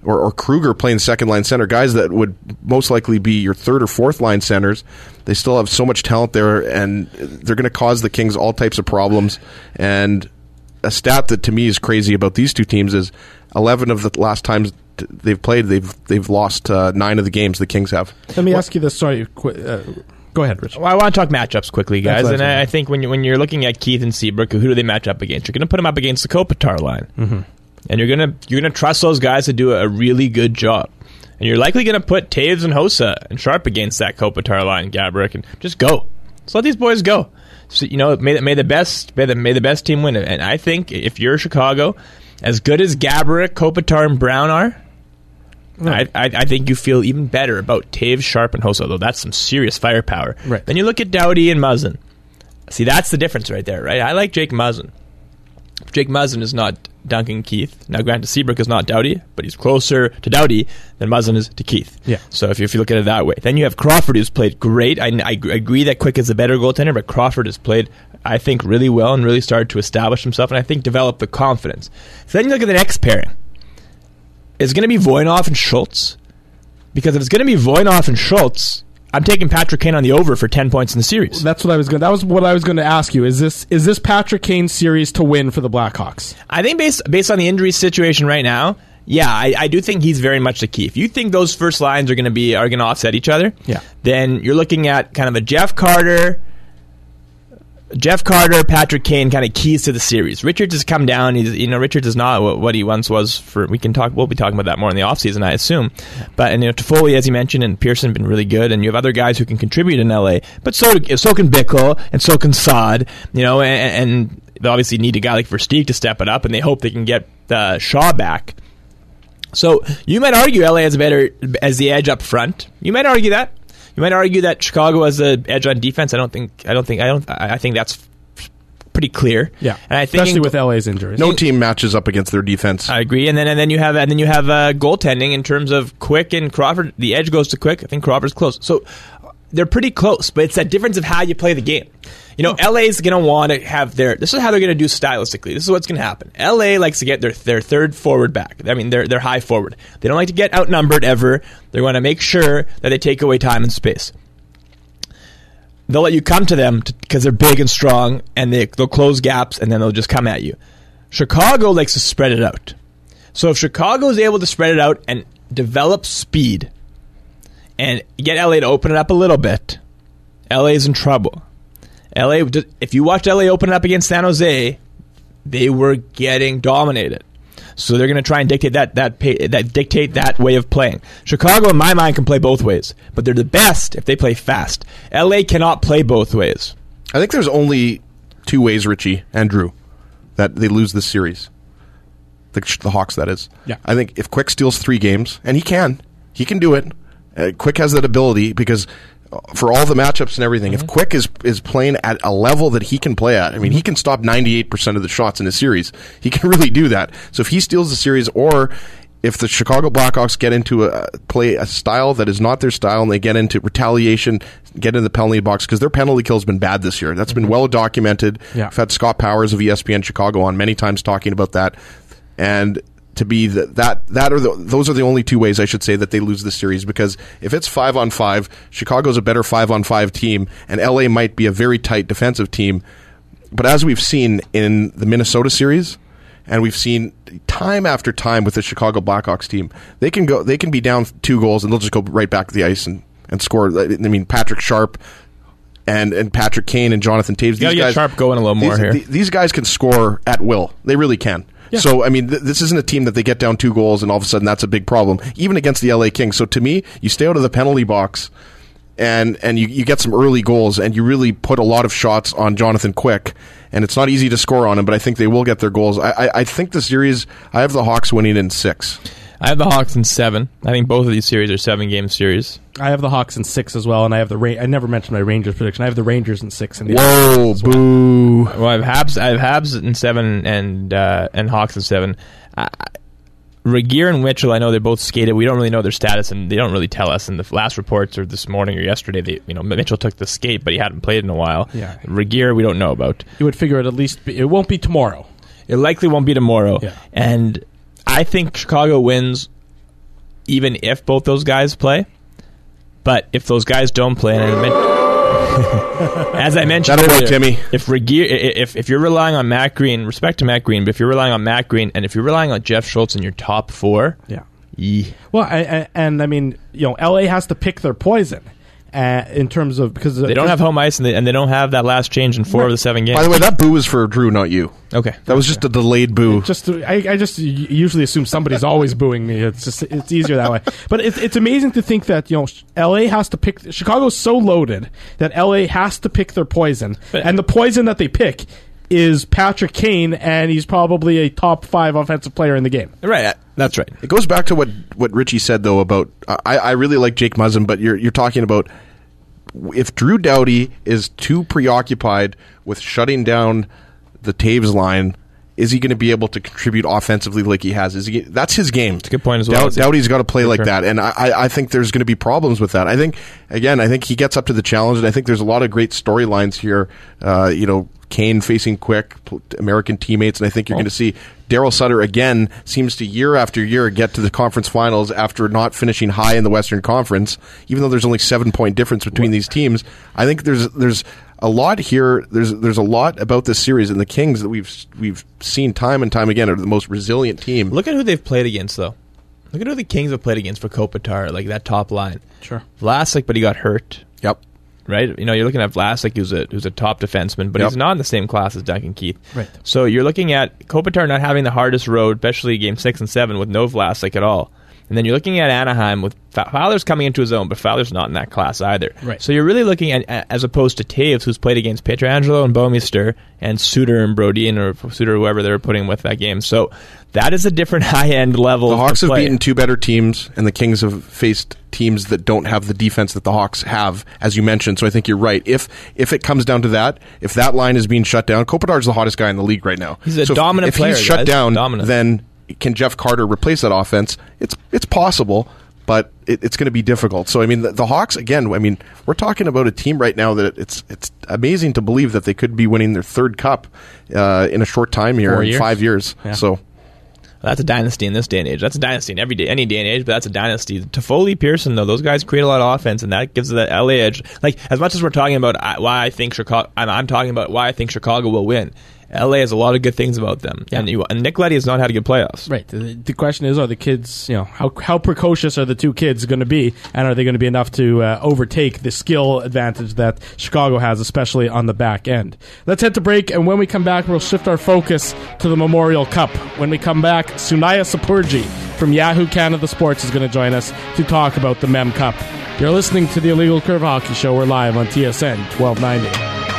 or, or Kruger playing second line center, guys that would most likely be your third or fourth line centers. They still have so much talent there, and they're going to cause the Kings all types of problems. And a stat that to me is crazy about these two teams is eleven of the last times they've played, they've they've lost uh, nine of the games. The Kings have. Let me well, ask you this. Sorry, qu- uh, go ahead, Rich. Well, I want to talk matchups quickly, guys. And I, I think when you, when you're looking at Keith and Seabrook, who do they match up against? You're going to put them up against the Kopitar line, mm-hmm. and you're gonna you're gonna trust those guys to do a really good job. And you're likely going to put Taves and Hossa and Sharp against that Kopitar line, Gaborik, and just go. Just let these boys go. So, you know, may, may the best may the, may the best team win it. And I think if you're Chicago, as good as Gaborik, Kopitar, and Brown are, right. I, I, I think you feel even better about Taves, Sharp, and Hossa, though that's some serious firepower. Right. Then you look at Doughty and Muzzin. See, that's the difference right there, right? I like Jake Muzzin. Jake Muzzin is not Duncan Keith. Now, granted, Seabrook is not Doughty, but he's closer to Doughty than Muzzin is to Keith. Yeah. So if you, if you look at it that way. Then you have Crawford, who's played great. I, I agree that Quick is a better goaltender, but Crawford has played, I think, really well and really started to establish himself, and I think develop the confidence. So then you look at the next pairing. Is it going to be Voynov and Schultz? Because if it's going to be Voynov and Schultz, I'm taking Patrick Kane on the over for ten points in the series. That's what I was going. That was what I was going to ask you. Is this is this Patrick Kane series to win for the Blackhawks? I think based based on the injury situation right now, yeah, I, I do think he's very much the key. If you think those first lines are going to be are going to offset each other, yeah. then you're looking at kind of a Jeff Carter, Jeff Carter, Patrick Kane kind of keys to the series. Richards has come down. He's, you know, Richards is not what, what he once was. For we can talk. We'll be talking about that more in the offseason, I assume. But and you know, Toffoli, as you mentioned, and Pearson have been really good, and you have other guys who can contribute in L A. But so so can Bickle, and so can Saad. You know, and, and they obviously need a guy like Versteeg to step it up, and they hope they can get uh, Shaw back. So you might argue L A has a better as the edge up front. You might argue that. You might argue that Chicago has the edge on defense. I don't think. I don't think. I don't. I think that's pretty clear. Yeah, and I think especially with L A's injuries. No team matches up against their defense. I agree. And then and then you have and then you have uh, goaltending in terms of Quick and Crawford. The edge goes to Quick. I think Crawford's close. So they're pretty close, but it's that difference of how you play the game. You know, L A's going to want to have their... This is how they're going to do stylistically. This is what's going to happen. L A likes to get their their third forward back. I mean, their, their high forward. They don't like to get outnumbered ever. They're going to make sure that they take away time and space. They'll let you come to them because they're big and strong, and they, they'll close gaps, and then they'll just come at you. Chicago likes to spread it out. So if Chicago is able to spread it out and develop speed and get L A to open it up a little bit, L A's in trouble. L A, if you watched L A open it up against San Jose, they were getting dominated. So they're going to try and dictate that that pay, that dictate that way of playing. Chicago, in my mind, can play both ways, but they're the best if they play fast. L A cannot play both ways. I think there's only two ways, Richie and Drew, that they lose this series. The, the Hawks, that is. Yeah. I think if Quick steals three games, and he can, he can do it. Uh, Quick has that ability because for all the matchups and everything, mm-hmm. if Quick is is playing at a level that he can play at, I mean, he can stop ninety-eight percent of the shots in a series. He can really do that. So if he steals the series, or if the Chicago Blackhawks get into a play a style that is not their style, and they get into retaliation, get into the penalty box, because their penalty kill has been bad this year. That's mm-hmm. been well documented. Yeah. I've had Scott Powers of E S P N Chicago on many times talking about that, and to be the, that that are the, those are the only two ways I should say that they lose this series, because if it's five on five, Chicago's a better five on five team, and L A might be a very tight defensive team. But as we've seen in the Minnesota series, and we've seen time after time with the Chicago Blackhawks team, they can go they can be down two goals and they'll just go right back to the ice and, and score. I mean, Patrick Sharp and and Patrick Kane and Jonathan Taves. You gotta these get guys, Sharp going a little more these, here. Th- these guys can score at will. They really can. Yeah. So, I mean, th- this isn't a team that they get down two goals and all of a sudden that's a big problem, even against the L A Kings. So, to me, you stay out of the penalty box and and you, you get some early goals, and you really put a lot of shots on Jonathan Quick, and it's not easy to score on him, but I think they will get their goals. I, I, I think the series, I have the Hawks winning in six. I have the Hawks in seven. I think both of these series are seven-game series. I have the Hawks in six as well, and I have the Ra- I never mentioned my Rangers prediction. I have the Rangers in six. In the Whoa, boo! Well, I have Habs. I have Habs in seven and uh, and Hawks in seven. Uh, Regier and Mitchell, I know they're both skated. We don't really know their status, and they don't really tell us. And the last reports are this morning or yesterday. They, you know, Mitchell took the skate, but he hadn't played in a while. Yeah. Regier, we don't know about. You would figure it at least. Be, it won't be tomorrow. It likely won't be tomorrow. Yeah. And I think Chicago wins even if both those guys play. But if those guys don't play, and I meant, as I mentioned That'll earlier, work, Timmy. if, Regier, if if you're relying on Matt Green, respect to Matt Green, but if you're relying on Matt Green and if you're relying on Jeff Schultz in your top four, yeah. Yee. Well, I, I, and I mean, you know, L A has to pick their poison uh, in terms of because they don't have home ice and they, and they don't have that last change in four Right. of the seven games. By the way, that boo was for Drew, not you. Okay, That was just a delayed boo. Just, I, I just usually assume somebody's always booing me. It's just, it's easier that way. But it's, it's amazing to think that you know L A has to pick. Chicago's so loaded that L A has to pick their poison, But- and the poison that they pick is Patrick Kane, and he's probably a top five offensive player in the game. right. That's right. It goes back to what, what Richie said, though, about I, I really like Jake Muzzin, but you're you're talking about if Drew Doughty is too preoccupied with shutting down the Taves line, is he going to be able to contribute offensively like he has? Is he? That's his game. It's a good point as well. Dow- Doughty's got to play like sure. that, and I, I I think there's going to be problems with that. I think again, I think he gets up to the challenge, and I think there's a lot of great storylines here. Uh, you know, Kane facing quick American teammates, and I think you're Oh. going to see Daryl Sutter again seems to year after year get to the conference finals after not finishing high in the Western Conference, even though there's only seven point difference between these teams. I think there's there's a lot here. There's there's a lot about this series, and the Kings that we've we've seen time and time again are the most resilient team. Look at who they've played against, though. Look at who the Kings have played against for Kopitar, like that top line. Sure. Vlasic, but he got hurt. Yep. Right, you know, you're looking at Vlasic, who's a who's a top defenseman, but Yep. he's not in the same class as Duncan Keith. Right. So you're looking at Kopitar not having the hardest road, especially game six and seven with no Vlasic at all. And then you're looking at Anaheim with Fowler's coming into his own, but Fowler's not in that class either. Right. So you're really looking at, as opposed to Taves, who's played against Pietrangelo and Bouwmeester and Suter and Brodin, or Suter or whoever they were putting with that game. So that is a different high-end level. The Hawks to have play. beaten two better teams, and the Kings have faced teams that don't have the defense that the Hawks have, as you mentioned. So I think you're right. If if it comes down to that, if that line is being shut down, Kopitar's the hottest guy in the league right now. He's a so if- dominant if, player, he's shut guys. down, Dominant. then can Jeff Carter replace that offense? It's it's possible, but it, it's going to be difficult. So I mean, the, the Hawks again. I mean, we're talking about a team right now that it's it's amazing to believe that they could be winning their third cup uh, in a short time here, Four in years. five years. Yeah. So. That's a dynasty in this day and age. That's a dynasty in every day, any day and age, but that's a dynasty. Toffoli, Pearson, though, those guys create a lot of offense, and that gives the L A edge. Like, as much as we're talking about I- why I think Chicago, I'm, I'm talking about why I think Chicago will win. L A has a lot of good things about them, Yeah. and, you, and Nick Leddy has not had a good playoffs. Right. The, the question is, are the kids, you know, how how precocious are the two kids going to be, and are they going to be enough to uh, overtake the skill advantage that Chicago has, especially on the back end? Let's head to break, and when we come back, we'll shift our focus to the Memorial Cup. When we come back, Sunaya Sapurji from Yahoo Canada Sports is going to join us to talk about the Mem Cup. You're listening to the Illegal Curve Hockey Show. We're live on T S N twelve ninety.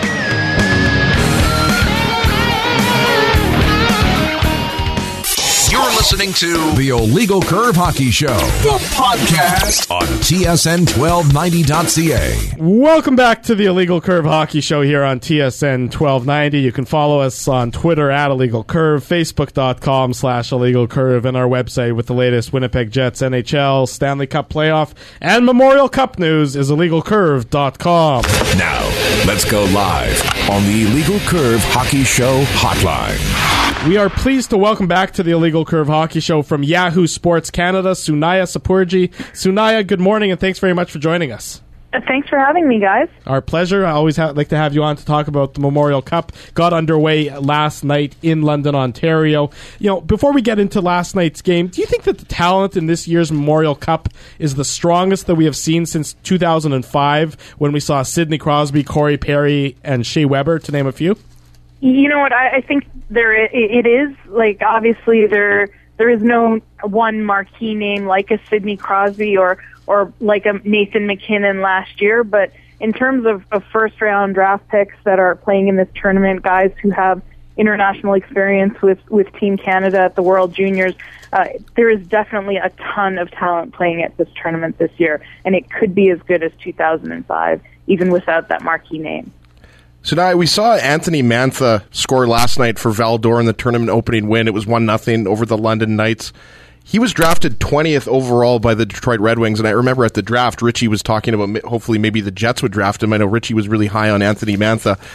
You're listening to the Illegal Curve Hockey Show, the podcast on T S N twelve ninety dot C A. Welcome back to the Illegal Curve Hockey Show here on T S N twelve ninety. You can follow us on Twitter at Illegal Curve, Facebook.com slash Illegal Curve, and our website with the latest Winnipeg Jets, N H L, Stanley Cup playoff, and Memorial Cup news is illegal curve dot com. Now, let's go live on the Illegal Curve Hockey Show hotline. We are pleased to welcome back to the Illegal Curve Hockey Show from Yahoo Sports Canada, Sunaya Sapurji. Sunaya, good morning, and thanks very much for joining us. Thanks for having me, guys. Our pleasure. I always ha- like to have you on to talk about the Memorial Cup. Got underway last night in London, Ontario. You know, before we get into last night's game, do you think that the talent in this year's Memorial Cup is the strongest that we have seen since two thousand five, when we saw Sidney Crosby, Corey Perry, and Shea Weber, to name a few? You know what? I, I think there i- it is. Like, obviously, there there is no one marquee name like a Sidney Crosby or or like a Nathan McKinnon last year. But in terms of, of first round draft picks that are playing in this tournament, guys who have international experience with, with Team Canada at the World Juniors, uh, there is definitely a ton of talent playing at this tournament this year, and it could be as good as two thousand five, even without that marquee name. So now we saw Anthony Mantha score last night for Val-d'Or in the tournament opening win. It was one nothing over the London Knights. He was drafted twentieth overall by the Detroit Red Wings, and I remember at the draft, Richie was talking about hopefully maybe the Jets would draft him. I know Richie was really high on Anthony Mantha.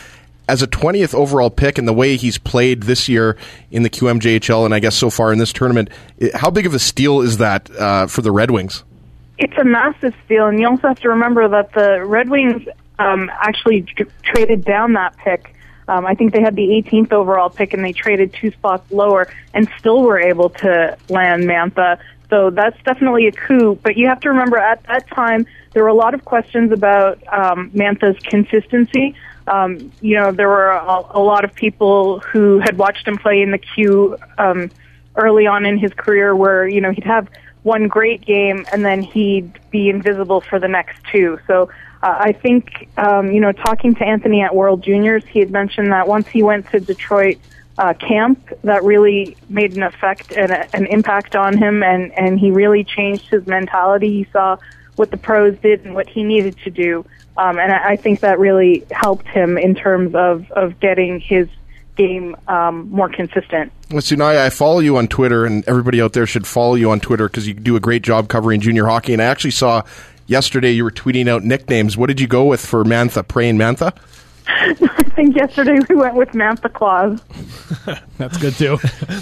as a twentieth overall pick and the way he's played this year in the Q M J H L and I guess so far in this tournament, how big of a steal is that uh, for the Red Wings? It's a massive steal, and you also have to remember that the Red Wings um, actually tr- traded down that pick. Um, I think they had the eighteenth overall pick, and they traded two spots lower and still were able to land Mantha. So that's definitely a coup. But you have to remember, at that time, there were a lot of questions about um, Mantha's consistency. Um, you know, there were a, a lot of people who had watched him play in the Q um, early on in his career where, you know, he'd have one great game and then he'd be invisible for the next two. So uh, I think, um, you know, talking to Anthony at World Juniors, he had mentioned that once he went to Detroit uh, camp, that really made an effect and a, an impact on him, and, and he really changed his mentality. He saw what the pros did and what he needed to do. Um, and I, I think that really helped him in terms of, of getting his game um, more consistent. Well, Sunaya, I follow you on Twitter, and everybody out there should follow you on Twitter because you do a great job covering junior hockey. And I actually saw yesterday you were tweeting out nicknames. What did you go with for Mantha? Praying Mantha? I think yesterday we went with Mantha Claus. That's good too.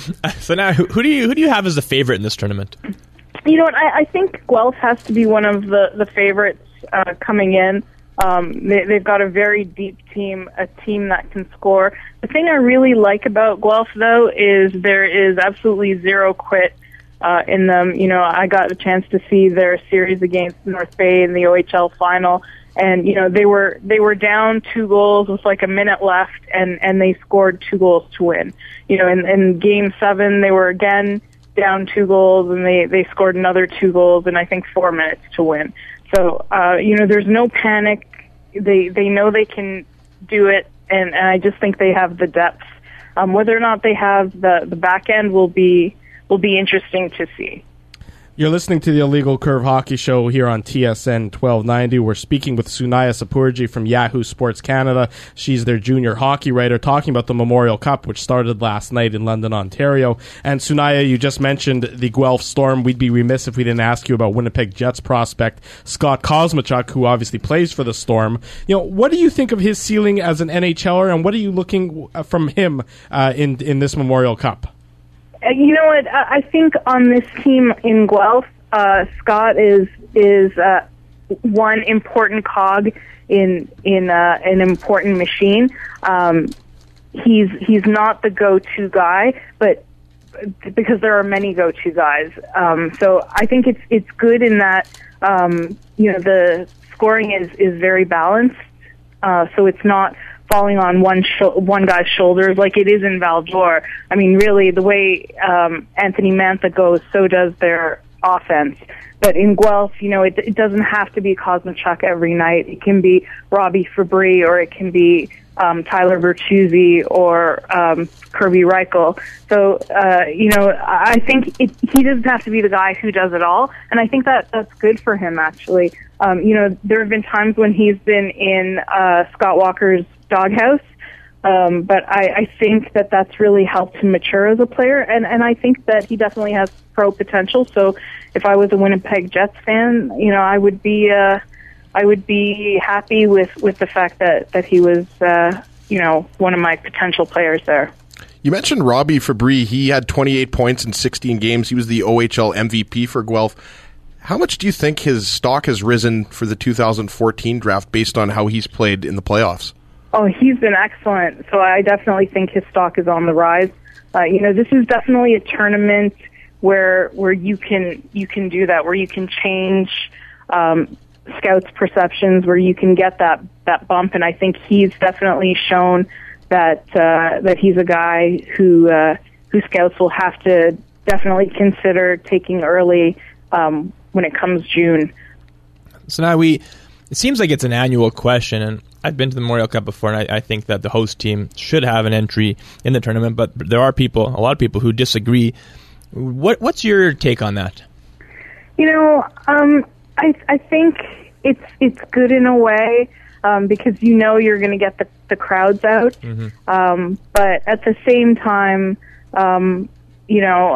So now, who, who do you who do you have as the favorite in this tournament? You know what? I, I think Guelph has to be one of the the favorites uh, coming in. Um, they, they've got a very deep team, a team that can score. The thing I really like about Guelph, though, is there is absolutely zero quit uh, in them. You know, I got a chance to see their series against North Bay in the O H L final, and you know they were they were down two goals with like a minute left, and and they scored two goals to win. You know, in, in Game Seven, they were again down two goals, and they they scored another two goals in I think four minutes to win. So, uh, you know, there's no panic. They they know they can do it, and, and I just think they have the depth. Um, whether or not they have the, the back end will be will be interesting to see. You're listening to the Illegal Curve Hockey Show here on T S N twelve ninety. We're speaking with Sunaya Sapurji from Yahoo Sports Canada. She's their junior hockey writer, talking about the Memorial Cup, which started last night in London, Ontario. And Sunaya, you just mentioned the Guelph Storm. We'd be remiss if we didn't ask you about Winnipeg Jets prospect Scott Kosmachuk, who obviously plays for the Storm. You know, what do you think of his ceiling as an N H L er, and what are you looking from him uh, in in this Memorial Cup? You know what? I think on this team in Guelph, uh, Scott is is uh, one important cog in in uh, an important machine. Um, he's he's not the go-to guy, but because there are many go-to guys, um, so I think it's it's good in that um, you know the scoring is is very balanced. Uh, so it's not falling on one sh- one guy's shoulders like it is in Val-d'Or. I mean, really, the way um, Anthony Mantha goes, so does their offense. But in Guelph, you know, it, it doesn't have to be Kosmachuk every night. It can be Robbie Fabry, or it can be um, Tyler Bertuzzi, or um, Kirby Reichel. So, uh, you know, I think it, he doesn't have to be the guy who does it all, and I think that that's good for him, actually. Um, you know, there have been times when he's been in uh, Scott Walker's doghouse, um, but I, I think that that's really helped him mature as a player, and, and I think that he definitely has pro potential. So if I was a Winnipeg Jets fan, you know, I would be uh, I would be happy with, with the fact that, that he was, uh, you know, one of my potential players there. You mentioned Robbie Fabry. He had twenty-eight points in sixteen games. He was the O H L M V P for Guelph. How much do you think his stock has risen for the two thousand fourteen draft based on how he's played in the playoffs? Oh, he's been excellent. So I definitely think his stock is on the rise. Uh, you know, this is definitely a tournament where where you can you can do that, where you can change um, scouts' perceptions, where you can get that that bump. And I think he's definitely shown that uh, that he's a guy who uh, who scouts will have to definitely consider taking early um, when it comes June. So now we, it seems like it's an annual question, and I've been to the Memorial Cup before, and I, I think that the host team should have an entry in the tournament, but there are people, a lot of people who disagree. What What's your take on that? You know, um, I I think it's it's good in a way um, because you know you're going to get the, the crowds out, mm-hmm. um, but at the same time, um, you know,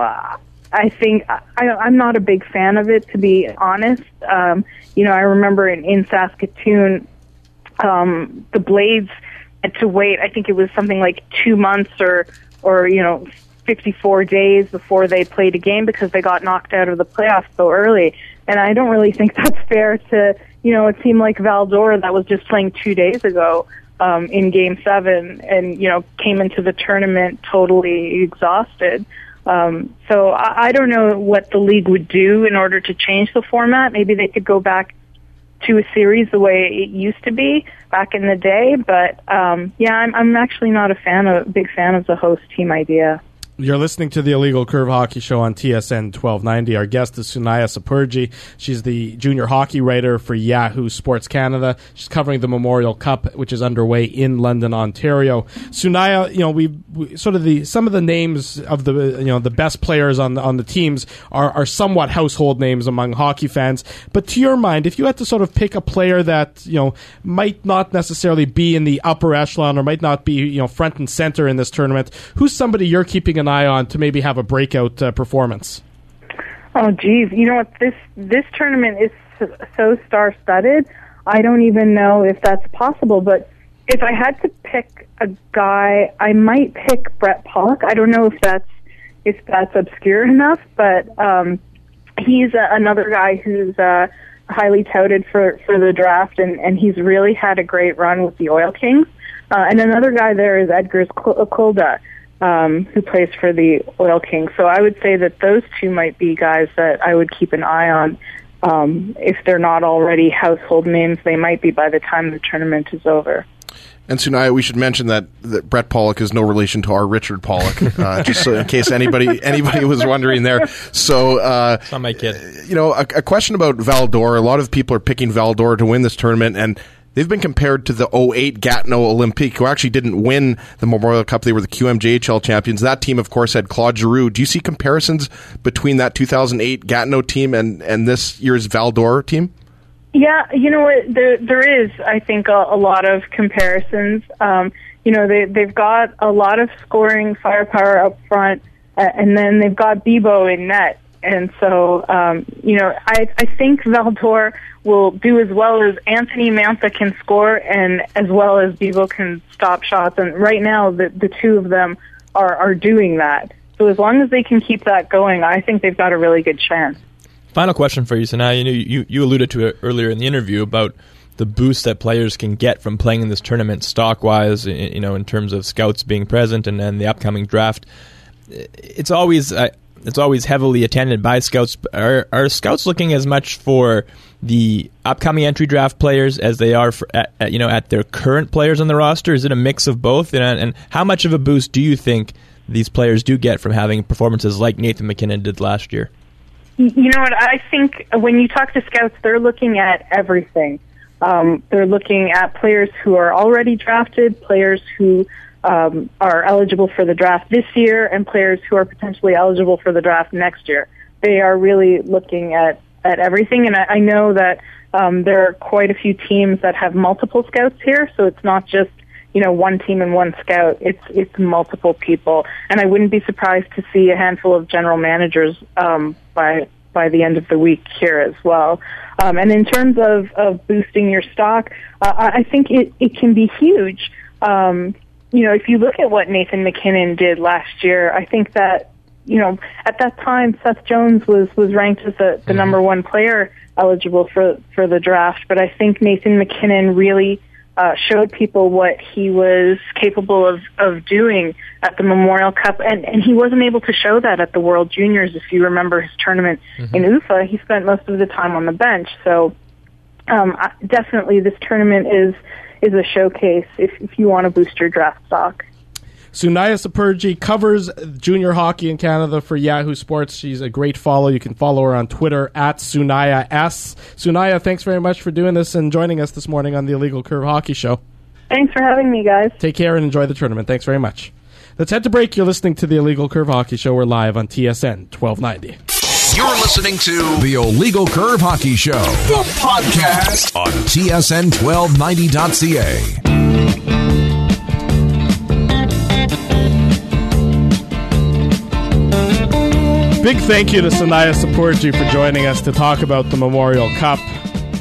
I think I, I'm not a big fan of it, to be honest. Um, you know, I remember in, in Saskatoon, um, the Blades had to wait. I think it was something like two months or, or you know, fifty-four days before they played a game because they got knocked out of the playoffs so early. And I don't really think that's fair to, you know, a team like Val-d'Or that was just playing two days ago um, in Game seven and, you know, came into the tournament totally exhausted. Um, so I, I don't know what the league would do in order to change the format. Maybe they could go back to a series the way it used to be back in the day. But, um, yeah, I'm, I'm actually not a fan of, big fan of the host team idea. You're listening to the Illegal Curve Hockey Show on T S N twelve ninety. Our guest is Sunaya Saperji. She's the junior hockey writer for Yahoo Sports Canada. She's covering the Memorial Cup, which is underway in London, Ontario. Sunaya, you know, we, we sort of the some of the names of the you know the best players on the, on the teams are, are somewhat household names among hockey fans. But to your mind, if you had to sort of pick a player that you know might not necessarily be in the upper echelon or might not be you know front and center in this tournament, who's somebody you're keeping an eye on to maybe have a breakout uh, performance? Oh, geez. You know what? This this tournament is so star-studded, I don't even know if that's possible. But if I had to pick a guy, I might pick Brett Pollock. I don't know if that's if that's obscure enough, but um, he's uh, another guy who's uh, highly touted for, for the draft, and, and he's really had a great run with the Oil Kings. Uh, and another guy there is Edgar Kulda, Um, who plays for the Oil Kings. So I would say that those two might be guys that I would keep an eye on. Um, if they're not already household names, they might be by the time the tournament is over. And Sunaya, we should mention that, that Brett Pollock is no relation to our Richard Pollock, uh, just so in case anybody anybody was wondering there. So, uh, not my kid. You know, a, a question about Val-d'Or. A lot of people are picking Val-d'Or to win this tournament, and they've been compared to the oh eight Gatineau Olympique, who actually didn't win the Memorial Cup. They were the Q M J H L champions. That team, of course, had Claude Giroux. Do you see comparisons between that two thousand eight Gatineau team and, and this year's Val-d'Or team? Yeah, you know what? There, there is, I think, a, a lot of comparisons. Um, you know, they, they've got a lot of scoring firepower up front, uh, and then they've got Bibeau in net. And so, um, you know, I, I think Val-d'Or will do as well as Anthony Mantha can score and as well as Bibeau can stop shots. And right now, the, the two of them are, are doing that. So as long as they can keep that going, I think they've got a really good chance. Final question for you, Sunaya. You, know, you you alluded to it earlier in the interview about the boost that players can get from playing in this tournament stock-wise, you know, in terms of scouts being present and then the upcoming draft. It's always uh, it's always heavily attended by scouts. Are, are scouts looking as much for the upcoming entry draft players as they are for at, at, you know at their current players on the roster? Is it a mix of both? And, and how much of a boost do you think these players do get from having performances like Nathan MacKinnon did last year? You know what? I think when you talk to scouts, they're looking at everything. Um, they're looking at players who are already drafted, players who um, are eligible for the draft this year, and players who are potentially eligible for the draft next year. They are really looking at, at everything, and I, I know that um, there are quite a few teams that have multiple scouts here, so it's not just you know, one team and one scout. It's it's multiple people, and I wouldn't be surprised to see a handful of general managers um, by by the end of the week here as well. Um, and in terms of, of boosting your stock, uh, I think it, it can be huge. Um, you know, if you look at what Nathan MacKinnon did last year, I think that you know at that time Seth Jones was was ranked as the, the number one player eligible for for the draft, but I think Nathan MacKinnon really Uh, showed people what he was capable of, of doing at the Memorial Cup, and, and he wasn't able to show that at the World Juniors. If you remember his tournament mm-hmm. in U F A, he spent most of the time on the bench. So um, definitely this tournament is is a showcase if, if you want to boost your draft stock. Sunaya Saperji covers junior hockey in Canada for Yahoo Sports. She's a great follow. You can follow her on Twitter at Sunaya S. Sunaya, thanks very much for doing this and joining us this morning on the Illegal Curve Hockey Show. Thanks for having me, guys. Take care and enjoy the tournament. Thanks very much. Let's head to break. You're listening to the Illegal Curve Hockey Show. We're live on T S N twelve ninety. You're listening to the Illegal Curve Hockey Show, the podcast on T S N twelve ninety dot C A. Big thank you to Sunaya Saperji for joining us to talk about the Memorial Cup.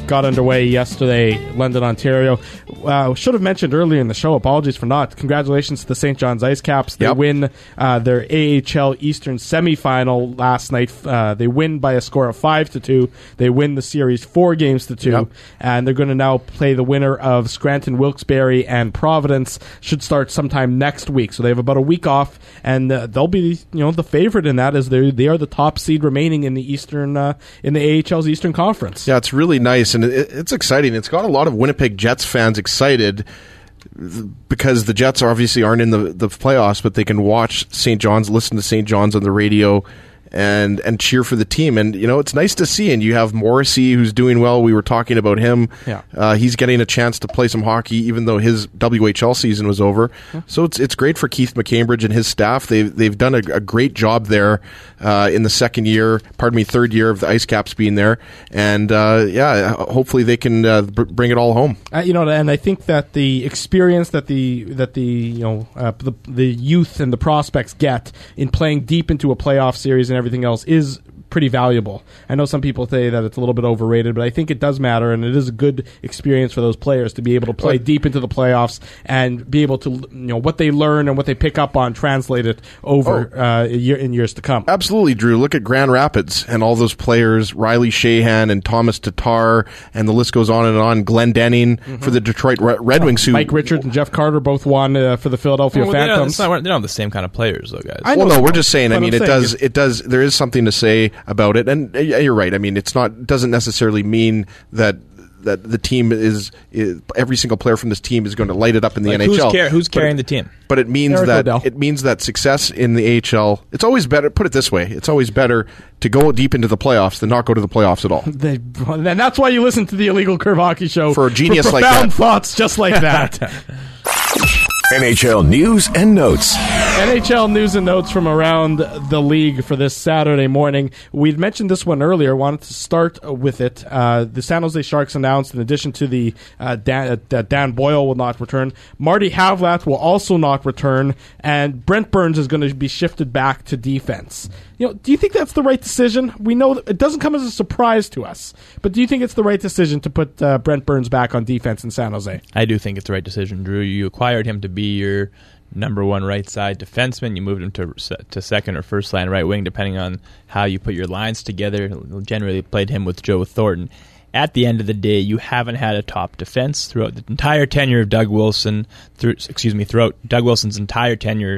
got underway yesterday, London, Ontario. Uh, should have mentioned earlier in the show, apologies for not. Congratulations to the Saint John's Ice Caps. They yep. win uh, their A H L Eastern semifinal last night. Uh, they win by a score of five to two. They win the series four games to two, yep. and they're going to now play the winner of Scranton, Wilkes-Barre, and Providence. Should start sometime next week. So they have about a week off, and uh, they'll be, you know, the favorite in that, as they they are the top seed remaining in the Eastern uh, in the A H L's Eastern Conference. Yeah, it's really nice, and it, it's exciting. It's got a lot of Winnipeg Jets fans excited because the Jets obviously aren't in the, the playoffs, but they can watch Saint John's, listen to Saint John's on the radio, and and cheer for the team. And, you know, it's nice to see. And you have Morrissey, who's doing well. We were talking about him. Yeah. Uh, he's getting a chance to play some hockey, even though his W H L season was over. Yeah. So it's it's great for Keith McCambridge and his staff. They've, they've done a, a great job there uh, in the second year, pardon me, third year of the Ice Caps being there. And, uh, yeah, hopefully they can uh, b- bring it all home. Uh, you know, and I think that the experience that the, that the you know, uh, the, the youth and the prospects get in playing deep into a playoff series and everything else is pretty valuable. I know some people say that it's a little bit overrated, but I think it does matter, and it is a good experience for those players to be able to play deep into the playoffs and be able to, you know, what they learn and what they pick up on, translate it over oh. uh, year, in years to come. Absolutely, Drew. Look at Grand Rapids and all those players, Riley Shahan and Thomas Tatar, and the list goes on and on. Glenn Denning mm-hmm. for the Detroit Red Wings. Who, Mike Richards and Jeff Carter both won uh, for the Philadelphia well, Phantoms. They don't, they don't have the same kind of players, though, guys. I well, know, no, we're just saying, I mean, it saying does, it does, there is something to say about it, and you're right. I mean, it's not doesn't necessarily mean that that the team is, is every single player from this team is going to light it up in the like N H L. Who's, car- who's carrying but, the team? But it means Eric that Odell. it means that success in the A H L. It's always better. Put it this way: it's always better to go deep into the playoffs than not go to the playoffs at all. They, and that's why you listen to the Illegal Curve Hockey Show for a genius for like profound that. Thoughts just like that. N H L news and notes. N H L news and notes from around the league for this Saturday morning. We'd mentioned this one earlier. Wanted to start with it. Uh, the San Jose Sharks announced, in addition to the uh, Dan, uh, Dan Boyle will not return, Marty Havlat will also not return, and Brent Burns is going to be shifted back to defense. You know, do you think that's the right decision? We know that it doesn't come as a surprise to us, but do you think it's the right decision to put uh, Brent Burns back on defense in San Jose? I do think it's the right decision, Drew. You acquired him to be your number one right side defenseman. You moved him to to second or first line right wing, depending on how you put your lines together. Generally played him with Joe Thornton. At the end of the day, you haven't had a top defense throughout the entire tenure of Doug Wilson. Through, excuse me, throughout Doug Wilson's entire tenure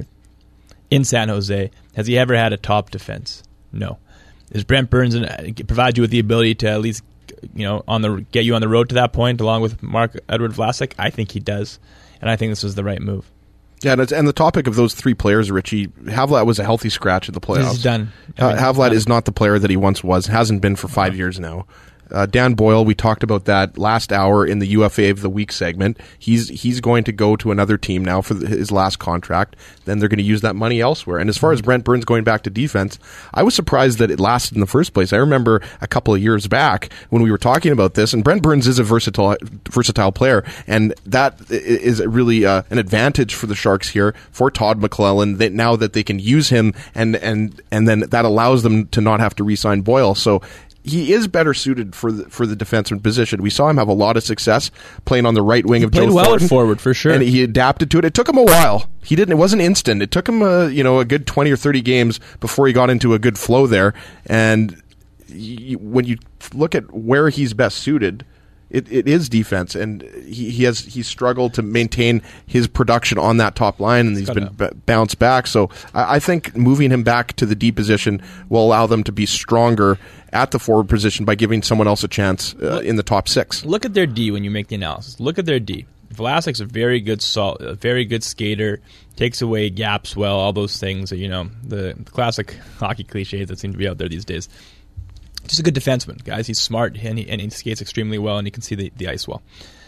in San Jose. Has he ever had a top defense? No. Is Brent Burns in, provide you with the ability to at least, you know, on the get you on the road to that point, along with Marc-Edouard Vlasic? I think he does, and I think this was the right move. Yeah, and, it's, and the topic of those three players, Richie, Havlat was a healthy scratch at the playoffs. He's done. Uh, Havlat is not the player that he once was, hasn't been for five years now. Uh, Dan Boyle, we talked about that last hour in the U F A of the Week segment. He's he's going to go to another team now for the, his last contract. Then they're going to use that money elsewhere. And as far as Brent Burns going back to defense, I was surprised that it lasted in the first place. I remember a couple of years back when we were talking about this, and Brent Burns is a versatile versatile player, and that is really uh, an advantage for the Sharks here, for Todd McClellan, that now that they can use him, and, and, and then that allows them to not have to re-sign Boyle. So he is better suited for the, for the defenseman position. We saw him have a lot of success playing on the right wing he of Joe Thornton. Played well at forward, for sure. And he adapted to it. It took him a while. He didn't. It wasn't instant. It took him a, you know, a good twenty or thirty games before he got into a good flow there. And you, when you look at where he's best suited, It, it is defense, and he, he has he struggled to maintain his production on that top line, and he's been b- bounced back. So I, I think moving him back to the D position will allow them to be stronger at the forward position by giving someone else a chance uh, in the top six. Look at their D when you make the analysis. Look at their D. Vlasic's a very good salt, a very good skater, takes away gaps well, all those things, you know, the, the classic hockey cliches that seem to be out there these days. Just a good defenseman, guys. He's smart, and he, and he skates extremely well, and he can see the, the ice well.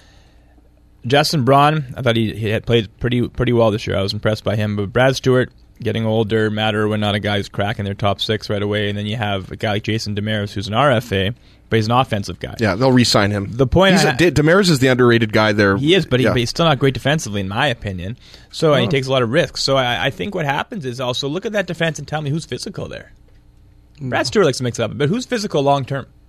Justin Braun, I thought he, he had played pretty pretty well this year. I was impressed by him. But Brad Stewart, getting older, Matt Irwin, not a guy who's cracking their top six right away. And then you have a guy like Jason Demers, who's an R F A, but he's an offensive guy. Yeah, they'll re-sign him. The point he's I, a, Demers is the underrated guy there. He is, but, he, yeah. but he's still not great defensively, in my opinion. So oh. and he takes a lot of risks. So I, I think what happens is also look at that defense and tell me who's physical there. Brad Stewart likes to mix it up, but who's physical long term?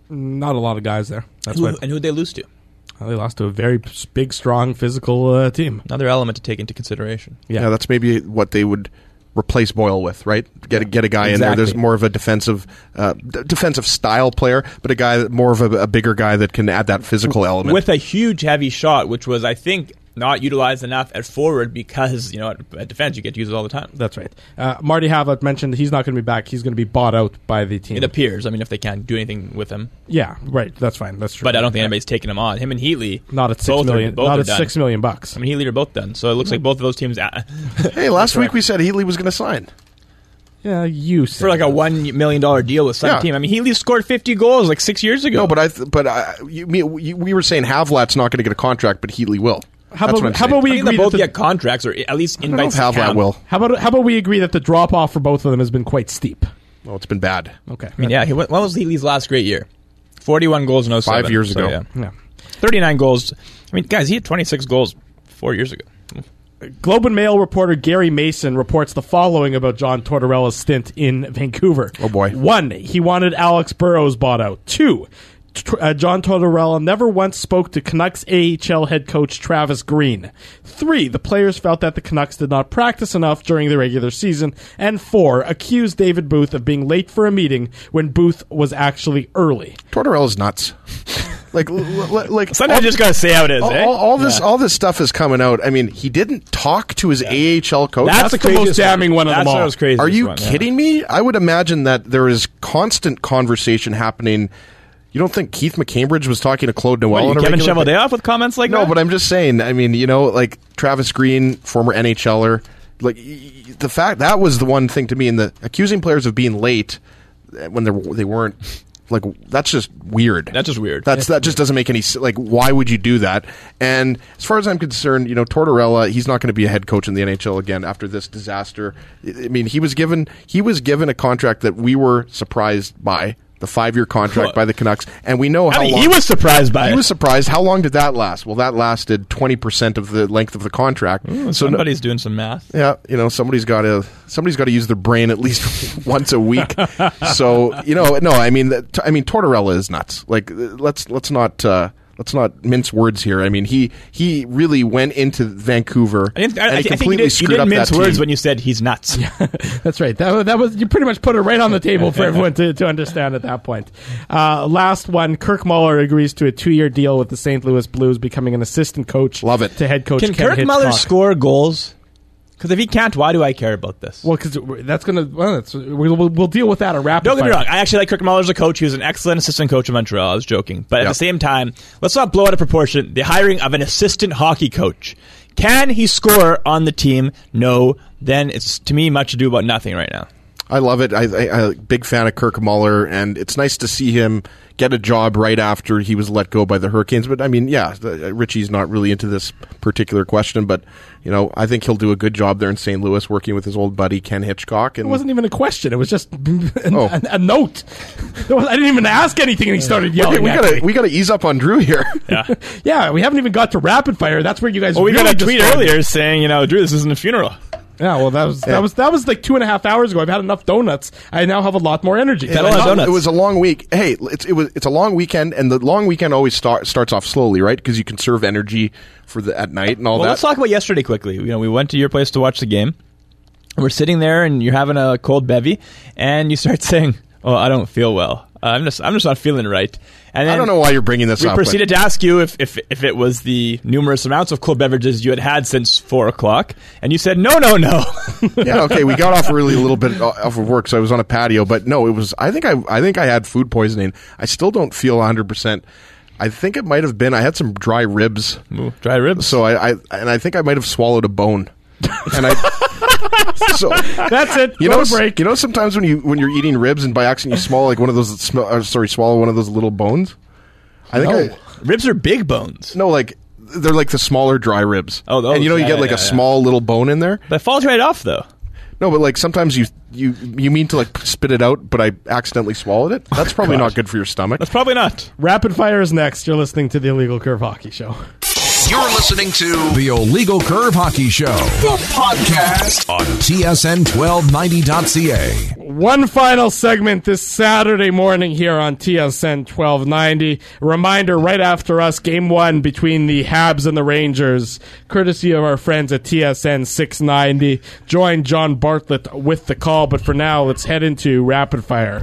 Not a lot of guys there. That's Who, why and who'd they lose to? well, they lost to a very big, strong, physical uh, team. Another element to take into consideration. Yeah. Yeah, that's maybe what they would replace Boyle with, right? Get a, get a guy in there. Exactly. There's more of a defensive, uh, d- defensive style player, but a guy that more of a, a bigger guy that can add that physical element. With a huge, heavy shot, which was, I think, not utilized enough at forward because, you know, at, at defense you get to use it all the time. That's right. Uh, Marty Havlat mentioned he's not going to be back. He's going to be bought out by the team. It appears. I mean, if they can't do anything with him. Yeah, right. That's fine. That's true. But I don't think anybody's taking him on. Him and Heatley. Not at six both million. Are, both not are at done. six million bucks. I mean, Heatley are both done. So it looks like both of those teams uh, Hey, last week we said Heatley was going to sign. Yeah, you said for like a one million dollar deal with some Yeah. team. I mean, Heatley scored fifty goals like six years ago. No, but I, th- but I, you, me, you, we were saying Havlat's not going to get a contract, but Heatley will. How That's about what I'm how saying. about I we think agree they both that the, get contracts or at least I don't know if invites. to Havlat camp. will. how about how about we agree that the drop off for both of them has been quite steep? Well, it's been bad. Okay. I mean, yeah. He, what was Heatley's last great year? Forty-one goals in oh seven. Five years So, ago. yeah. Yeah. Thirty-nine goals. I mean, guys, he had twenty-six goals four years ago. Globe and Mail reporter Gary Mason reports the following about John Tortorella's stint in Vancouver. Oh, boy. One, he wanted Alex Burrows bought out. Two, T- uh, John Tortorella never once spoke to Canucks A H L head coach Travis Green. Three, the players felt that the Canucks did not practice enough during the regular season. And four, accused David Booth of being late for a meeting when Booth was actually early. Tortorella's nuts. Like, l- l- like Sometimes you just gotta say how it is. all, eh? all, all this, Yeah. all this stuff is coming out. I mean, he didn't talk to his A H L coach. That's, That's the, the most craziest damning one of them That's all. what was crazy. Are you one, yeah. kidding me? I would imagine that there is constant conversation happening. You don't think Keith McCambridge was talking to Claude Noel? What, you on a Kevin regular Cheveldayoff off with comments like No, that? but I'm just saying. I mean, you know, like Travis Green, former NHLer, like y- y- the fact that was the one thing to me, and the accusing players of being late when they they weren't. Like, that's just weird. That's just weird. That's that just doesn't make any s- like. Why would you do that? And as far as I'm concerned, you know, Tortorella, he's not going to be a head coach in the N H L again after this disaster. I I mean, he was given he was given a contract that we were surprised by. The five-year contract by the Canucks, and we know how I mean, long he was surprised by he it. was surprised. How long did that last? Well, that lasted twenty percent of the length of the contract. Ooh, so no- somebody's doing some math. yeah, you know, somebody's got to somebody's got to use their brain at least once a week. So you know, no, I mean, that- I mean, Tortorella is nuts. Like, let's let's not uh, let's not mince words here. I mean, he he really went into Vancouver I, didn't, I, and I, I think you, completely did, you screwed didn't up mince that words team. when you said he's nuts. That's right. That, that was you pretty much put it right on the table for everyone to, to understand at that point. Uh, last one, Kirk Muller agrees to a two-year deal with the Saint Louis Blues, becoming an assistant coach. Love it. To head coach Can Ken Kirk Hitchcock. Muller score goals? Because if he can't, why do I care about this? Well, because that's gonna. Well, that's, we'll, we'll we'll deal with that at rapid Don't get me fire. wrong. I actually like Kirk Muller as a coach. He was an excellent assistant coach in Montreal. I was joking. But at Yeah. the same time, let's not blow out of proportion the hiring of an assistant hockey coach. Can he score on the team? No. Then it's, to me, much ado about nothing right now. I love it. I, I, I'm a big fan of Kirk Muller, and it's nice to see him get a job right after he was let go by the Hurricanes. But I mean, yeah, the, Richie's not really into this particular question, but you know, I think he'll do a good job there in Saint Louis, working with his old buddy Ken Hitchcock. And It wasn't even a question. It was just a, Oh. a, a note. There was, I didn't even ask anything, and he started yelling. we at gotta me. we gotta ease up on Drew here. Yeah. Yeah, we haven't even got to rapid fire. That's where you guys. Well, we really got a tweet destroyed me. earlier saying, you know, Drew, this isn't a funeral. Yeah, well, that was Yeah. that was that was like two and a half hours ago. I've had enough donuts. I now have a lot more energy. Yeah, It lot of was- donuts. It was a long week. Hey, it's it was it's a long weekend, and the long weekend always start, starts off slowly, right? Because you conserve energy for the at night and all Well, that. let's talk about yesterday quickly. You know, we went to your place to watch the game. We're sitting there, and you're having a cold bevy, and you start saying, "Oh, I don't feel well. Uh, I'm just, I'm just not feeling right." And then I don't know why you're bringing this we up. but- proceeded to ask you if, if if it was the numerous amounts of cold beverages you had had since four o'clock, and you said, "No, no, no." yeah, okay, we got off early a little bit off of work, so I was on a patio. But no, it was. I think I, I think I had food poisoning. I still don't feel one hundred percent. I think it might have been. I had some dry ribs, Ooh, dry ribs. so I, I and I think I might have swallowed a bone. And I, so That's it. you Go know, to break. you know, sometimes when you when you're eating ribs and by accident you swallow like one of those, sm- uh, sorry, swallow one of those little bones. I think No. I, Ribs are big bones. no, like they're like the smaller dry ribs. Oh, those. and you know you Yeah, get yeah, like yeah, a yeah. small little bone in there. That falls right off, though. No, but like sometimes you you you mean to like spit it out, but I accidentally swallowed it. That's probably not good for your stomach. That's probably not. Rapid fire is next. You're listening to the Illegal Curve Hockey Show. You're listening to the Illegal Curve Hockey Show, the podcast on T S N twelve ninety dot C A. One final segment this Saturday morning here on T S N twelve ninety. Reminder, right after us, game one between the Habs and the Rangers, courtesy of our friends at T S N six ninety. Join John Bartlett with the call, but for now, let's head into Rapid Fire.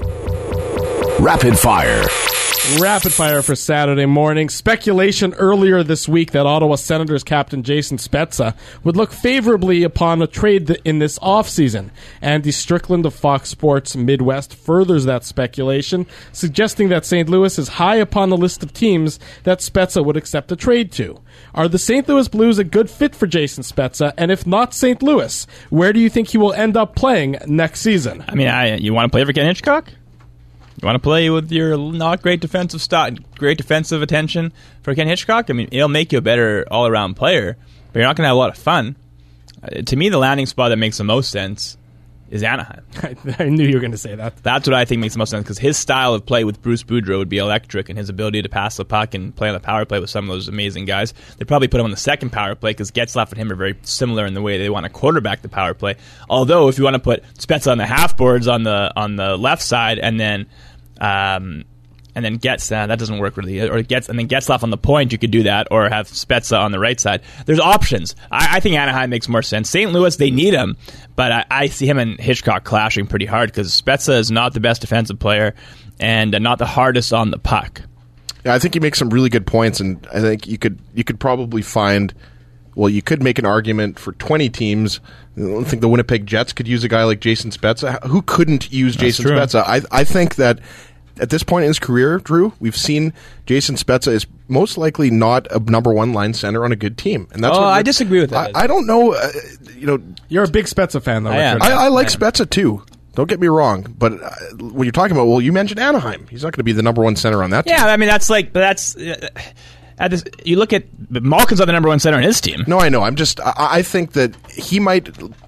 Rapid Fire. Rapid Fire for Saturday morning. Speculation earlier this week that Ottawa Senators captain Jason Spezza would look favorably upon a trade in this offseason. Andy Strickland of Fox Sports Midwest furthers that speculation, suggesting that Saint Louis is high upon the list of teams that Spezza would accept a trade to. Are the Saint Louis Blues a good fit for Jason Spezza? And if not Saint Louis, where do you think he will end up playing next season? I mean, I, you want to play for Ken Hitchcock? You want to play with your not great defensive stock, great defensive attention for Ken Hitchcock? I mean, it'll make you a better all-around player, but you're not going to have a lot of fun. Uh, to me, the landing spot that makes the most sense is Anaheim. I, I knew you were going to say that. That's what I think makes the most sense, because his style of play with Bruce Boudreau would be electric, and his ability to pass the puck and play on the power play with some of those amazing guys. They'd probably put him on the second power play, because Getzlaf and him are very similar in the way they want to quarterback the power play. Although, if you want to put Spezza on the half boards on the on the left side, and then Um, and then Getz, uh, that doesn't work really. Or Getz, and then Getzlaf on the point, you could do that, or have Spezza on the right side. There's options. I, I think Anaheim makes more sense. Saint Louis, they need him, but I, I see him and Hitchcock clashing pretty hard, because Spezza is not the best defensive player and uh, not the hardest on the puck. Yeah, I think you make some really good points, and I think you could you could probably find. Well, you could make an argument for twenty teams. I don't think the Winnipeg Jets could use a guy like Jason Spezza. Who couldn't use That's Jason true. Spezza? I, I think that at this point in his career, Drew, we've seen Jason Spezza is most likely not a number one line center on a good team. And that's Oh, what I disagree with that. I, I don't know. Uh, you know, You're a big Spezza fan, though, I am. Richard. I, I like Yeah. Spezza too. Don't get me wrong, but uh, when you're talking about, well, you mentioned Anaheim. He's not going to be the number one center on that team. Yeah, I mean, that's like, that's... Uh, At this, you look at Malkin's on the number one center on his team. No, I know. I'm just. I, I think that he might.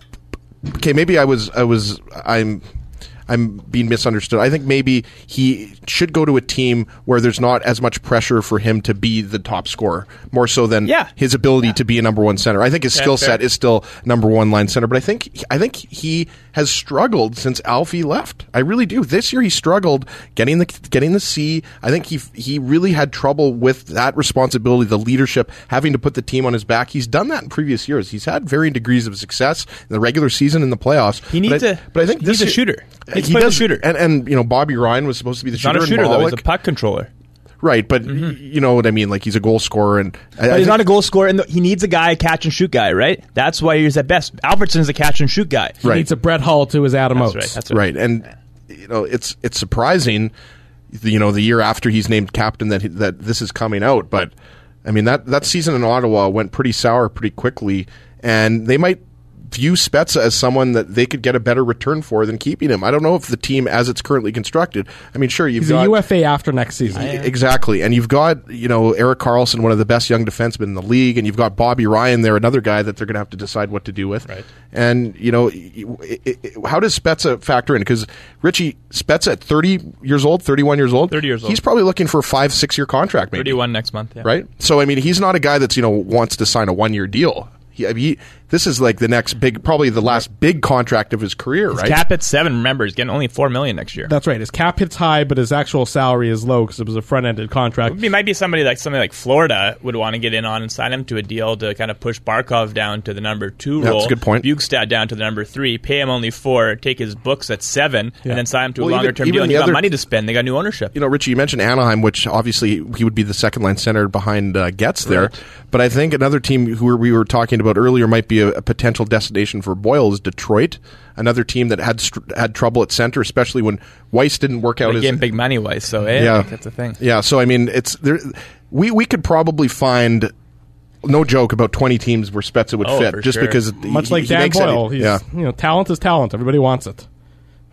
Okay, maybe I was. I was. I'm. I'm being misunderstood. I think maybe he should go to a team where there's not as much pressure for him to be the top scorer, more so than Yeah. his ability yeah. to be a number one center. I think his Yeah, skill fair. set is still number one line center, but I think I think he has struggled since Alfie left. I really do. This year he struggled getting the getting the C. I think he he really had trouble with that responsibility, the leadership, having to put the team on his back. He's done that in previous years. He's had varying degrees of success in the regular season and the playoffs. He needs but I, a. But I think he this needs a year- shooter. He, he does does a shooter. and and you know Bobby Ryan was supposed to be the He's shooter. not a shooter and though. Bollock. He's a puck controller. Right, but you know what I mean. Like he's a goal scorer, and I, But I he's think- not a goal scorer, and he needs a guy, a catch and shoot guy, right? That's why he's at best. Alfredson is a catch and shoot guy. He Right. needs a Brett Hull to his Adam That's Oates. right. That's right. right. And you know it's it's surprising, you know, the year after he's named captain that he, that this is coming out. But I mean that that season in Ottawa went pretty sour pretty quickly, and they might view Spezza as someone that they could get a better return for than keeping him. I don't know if the team, as it's currently constructed, I mean, sure, you've He's got... a U F A after next season. Exactly. And you've got, you know, Erik Karlsson, one of the best young defensemen in the league, and you've got Bobby Ryan there, another guy that they're going to have to decide what to do with. Right. And, you know, it, it, it, how does Spezza factor in? Because, Richie, Spezza at thirty years old, thirty-one years old, thirty years old. he's probably looking for a five, six-year contract, maybe. thirty-one next month, yeah. Right? So, I mean, he's not a guy that's, you know, wants to sign a one-year deal. He, I mean, he, this is like the next big, probably the last big contract of his career, His right? cap hit seven. Remember, he's getting only four million next year. That's right. His cap hits high, but his actual salary is low because it was a front-ended contract. It might be somebody like somebody like Florida would want to get in on and sign him to a deal to kind of push Barkov down to the number two That's role. a good point. Bukestad down to the number three. Pay him only four. Take his books at seven, Yeah. and then sign him to Well, a even- longer term even deal. And the you got other- money to spend. They got new ownership. You know, Richie, you mentioned Anaheim, which obviously he would be the second line center behind uh, Getz there. Right. But I think another team who we were talking about earlier might be a, a potential destination for Boyle is Detroit. Another team that had str- had trouble at center, especially when Weiss didn't work out. They As, gave him big money wise, so eh, yeah, that's the thing. Yeah, so I mean, it's there. We we could probably find. No joke, about twenty teams where Spezza would Oh, fit, for just sure. because Much he, like he Dan makes Boyle. Any, He's, yeah, you know, talent is talent. Everybody wants it.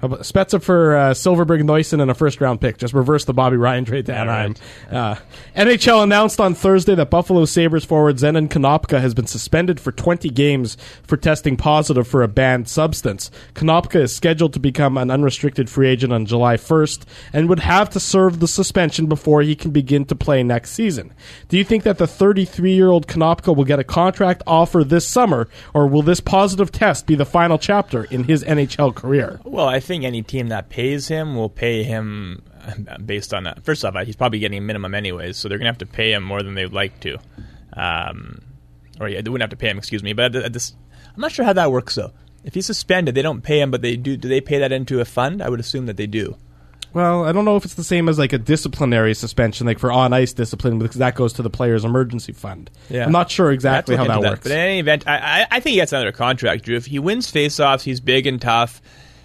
How about Spezza for uh, Silverberg, Neusen, and a first-round pick. Just reverse the Bobby Ryan trade to Anaheim. Right. Uh, N H L announced on Thursday that Buffalo Sabres forward Zenon Konopka has been suspended for twenty games for testing positive for a banned substance. Konopka is scheduled to become an unrestricted free agent on July first and would have to serve the suspension before he can begin to play next season. Do you think that the thirty-three-year-old Konopka will get a contract offer this summer, or will this positive test be the final chapter in his N H L career? Well, I think any team that pays him will pay him based on that. First off, he's probably getting a minimum anyways, so they're going to have to pay him more than they'd like to. Um, or yeah, they wouldn't have to pay him, excuse me. But at this, I'm not sure how that works, though. If he's suspended, they don't pay him, but they do. Do they pay that into a fund? I would assume that they do. Well, I don't know if it's the same as like a disciplinary suspension, like for on-ice discipline, because that goes to the player's emergency fund. Yeah. I'm not sure exactly how that, that works. But in any event, I, I, I think he gets another contract, Drew. If he wins faceoffs, he's big and tough.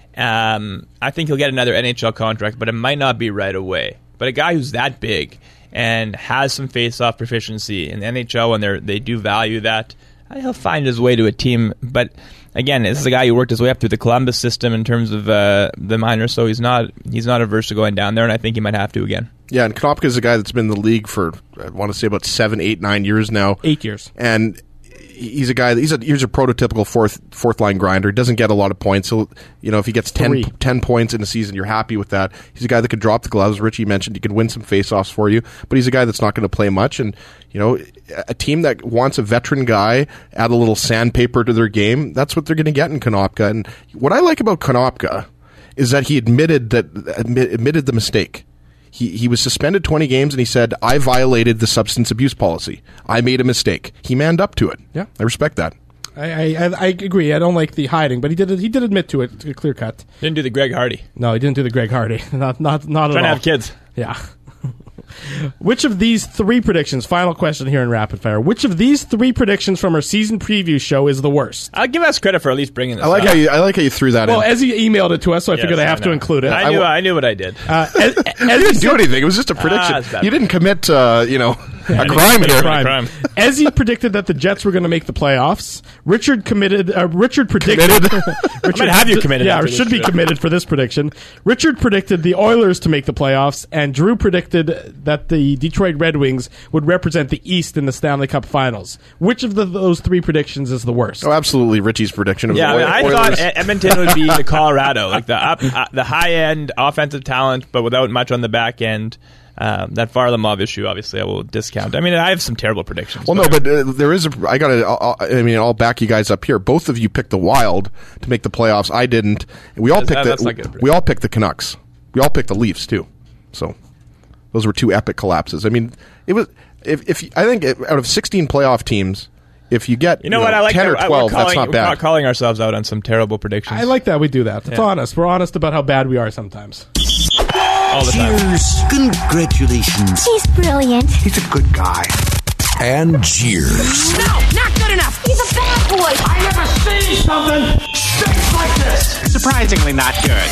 Um, I think he'll get another N H L contract, but it might not be right away. But a guy who's that big and has some face-off proficiency in the N H L, and they they do value that, he'll find his way to a team. But again, this is a guy who worked his way up through the Columbus system in terms of uh, the minors, so he's not he's not averse to going down there, and I think he might have to again. Yeah, and Konopka is a guy that's been in the league for, I want to say, about seven, eight, nine years now. Eight years. And he's a guy, he's a, he's a prototypical fourth fourth line grinder. He doesn't get a lot of points. So, you know, if he gets ten, ten points in a season, you're happy with that. He's a guy that could drop the gloves. Richie mentioned he could win some faceoffs for you, but he's a guy that's not going to play much. And, you know, a team that wants a veteran guy, add a little sandpaper to their game, that's what they're going to get in Konopka. And what I like about Konopka is that he admitted that admit, admitted the mistake. He he was suspended twenty games, and he said, I violated the substance abuse policy. I made a mistake. He manned up to it. Yeah. I respect that. I, I I agree. I don't like the hiding, but he did he did admit to it, to a clear cut. Didn't do the Greg Hardy. No, he didn't do the Greg Hardy. Not not not Trying at all. to have kids. Yeah. Which of these three predictions, final question here in Rapid Fire, which of these three predictions from our season preview show is the worst? I'll give us credit for at least bringing this I like up. how you I like how you threw that well, in. Well, as he emailed it to us, so I yes, figured I have I to include it. I knew I, I knew what I did. Uh, as, as you didn't do anything. It was just a prediction. Ah, you didn't commit, uh, you know, a crime here. Crime. crime. As he predicted that the Jets were going to make the playoffs, Richard committed. Uh, Richard predicted. Richard, I might have you committed. Yeah, or should be committed for this prediction. Richard predicted the Oilers to make the playoffs, and Drew predicted that the Detroit Red Wings would represent the East in the Stanley Cup Finals. Which of the, those three predictions is the worst? Oh, absolutely, Richie's prediction. Of yeah, the I, mean, I thought Edmonton would be the Colorado, like the up, uh, the high end offensive talent, but without much on the back end. Um, that Varlamov issue, obviously, I will discount. I mean, I have some terrible predictions. Well, no, but uh, there is a. I got to. I mean, I'll back you guys up here. Both of you picked the Wild to make the playoffs. I didn't. We all picked that, the. We all picked the Canucks. We all picked the Leafs too. So those were two epic collapses. I mean, it was. If, if I think it, out of sixteen playoff teams, if you get you know, you what know, I like ten that, or twelve, calling, that's not we're bad. Not calling ourselves out on some terrible predictions. I like that we do that. It's yeah. honest. We're honest about how bad we are sometimes. All the Cheers. Time. Congratulations. He's brilliant. He's a good guy. And cheers. No, not good enough. He's a bad boy. I never seen something stinks like this. Surprisingly not good.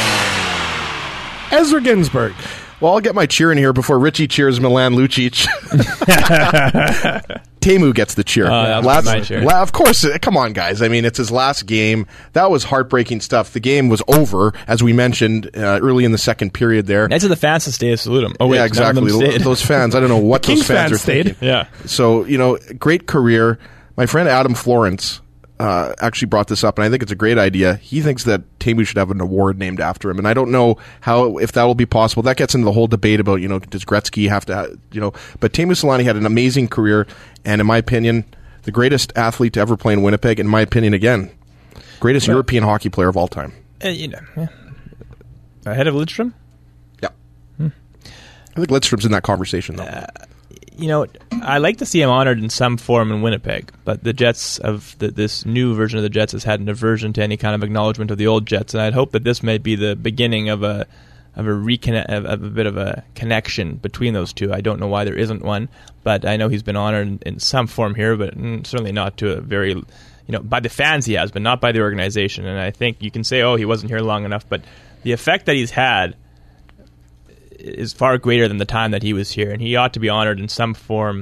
Ezra Ginsburg. Well, I'll get my cheer in here before Richie cheers Milan Lucic. Teemu gets the cheer. Oh, that was last, my cheer. La- of course, uh, come on, guys. I mean, it's his last game. That was heartbreaking stuff. The game was over, as we mentioned, uh, early in the second period there. That's to the fans to stay to salute him. Oh, wait, yeah, exactly. Those fans, I don't know what those Kings fans, fans are stayed. thinking. Yeah. So, you know, great career. My friend Adam Florence uh, actually brought this up, and I think it's a great idea. He thinks that Teemu should have an award named after him, and I don't know how if that will be possible. That gets into the whole debate about, you know, does Gretzky have to, you know, but Teemu Selanne had an amazing career, and in my opinion, the greatest athlete to ever play in Winnipeg. In my opinion, again, greatest well, European hockey player of all time. Uh, you know, yeah. Ahead of Lidstrom. Yeah, hmm. I think Lidstrom's in that conversation though. Uh, you know, I like to see him honored in some form in Winnipeg, but the Jets of the, this new version of the Jets has had an aversion to any kind of acknowledgement of the old Jets, and I'd hope that this may be the beginning of a of a reconnect, of, of a bit of a connection between those two. I don't know why there isn't one, but I know he's been honored in, in some form here, but certainly not to a very, you know, by the fans he has, but not by the organization. And I think you can say, oh, he wasn't here long enough, but the effect that he's had is far greater than the time that he was here, and he ought to be honored in some form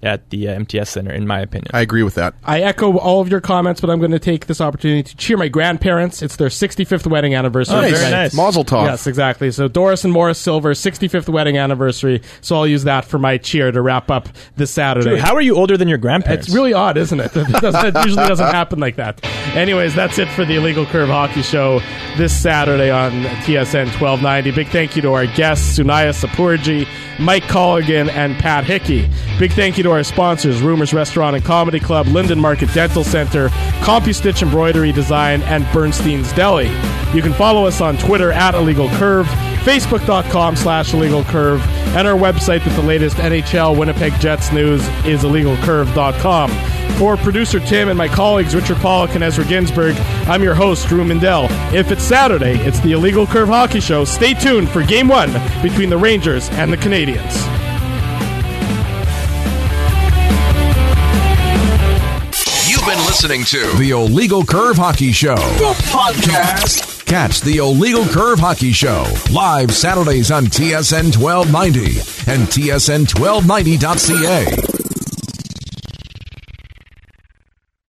at the uh, M T S Center, in my opinion. I agree with that. I echo all of your comments, but I'm going to take this opportunity to cheer my grandparents. It's their sixty-fifth wedding anniversary. Oh, Very very nice. Mazel tov. Yes, exactly. So Doris and Morris Silver, sixty-fifth wedding anniversary. So I'll use that for my cheer to wrap up this Saturday. Dude, how are you older than your grandparents? It's really odd, isn't it? It, doesn't, it usually doesn't happen like that. Anyways, that's it for the Illegal Curve Hockey Show this Saturday on T S N twelve ninety. Big thank you to our guests, Sunaya Sapurji, Mike Colligan, and Pat Hickey. Big thank you to our sponsors, Rumors Restaurant and Comedy Club, Linden Market Dental Center, CompuStitch Embroidery Design, and Bernstein's Deli. You can follow us on Twitter at Illegal Curve, Facebook.com slash Illegal Curve, and our website with the latest N H L Winnipeg Jets news is illegal curve dot com. For producer Tim and my colleagues Richard Pollock and Ezra Ginsburg, I'm your host, Drew Mindell. If it's Saturday, it's the Illegal Curve Hockey Show. Stay tuned for Game one between the Rangers and the Canadiens. You've been listening to the Illegal Curve Hockey Show, the podcast. Catch the Illegal Curve Hockey Show live Saturdays on T S N twelve ninety and T S N twelve ninety dot C A.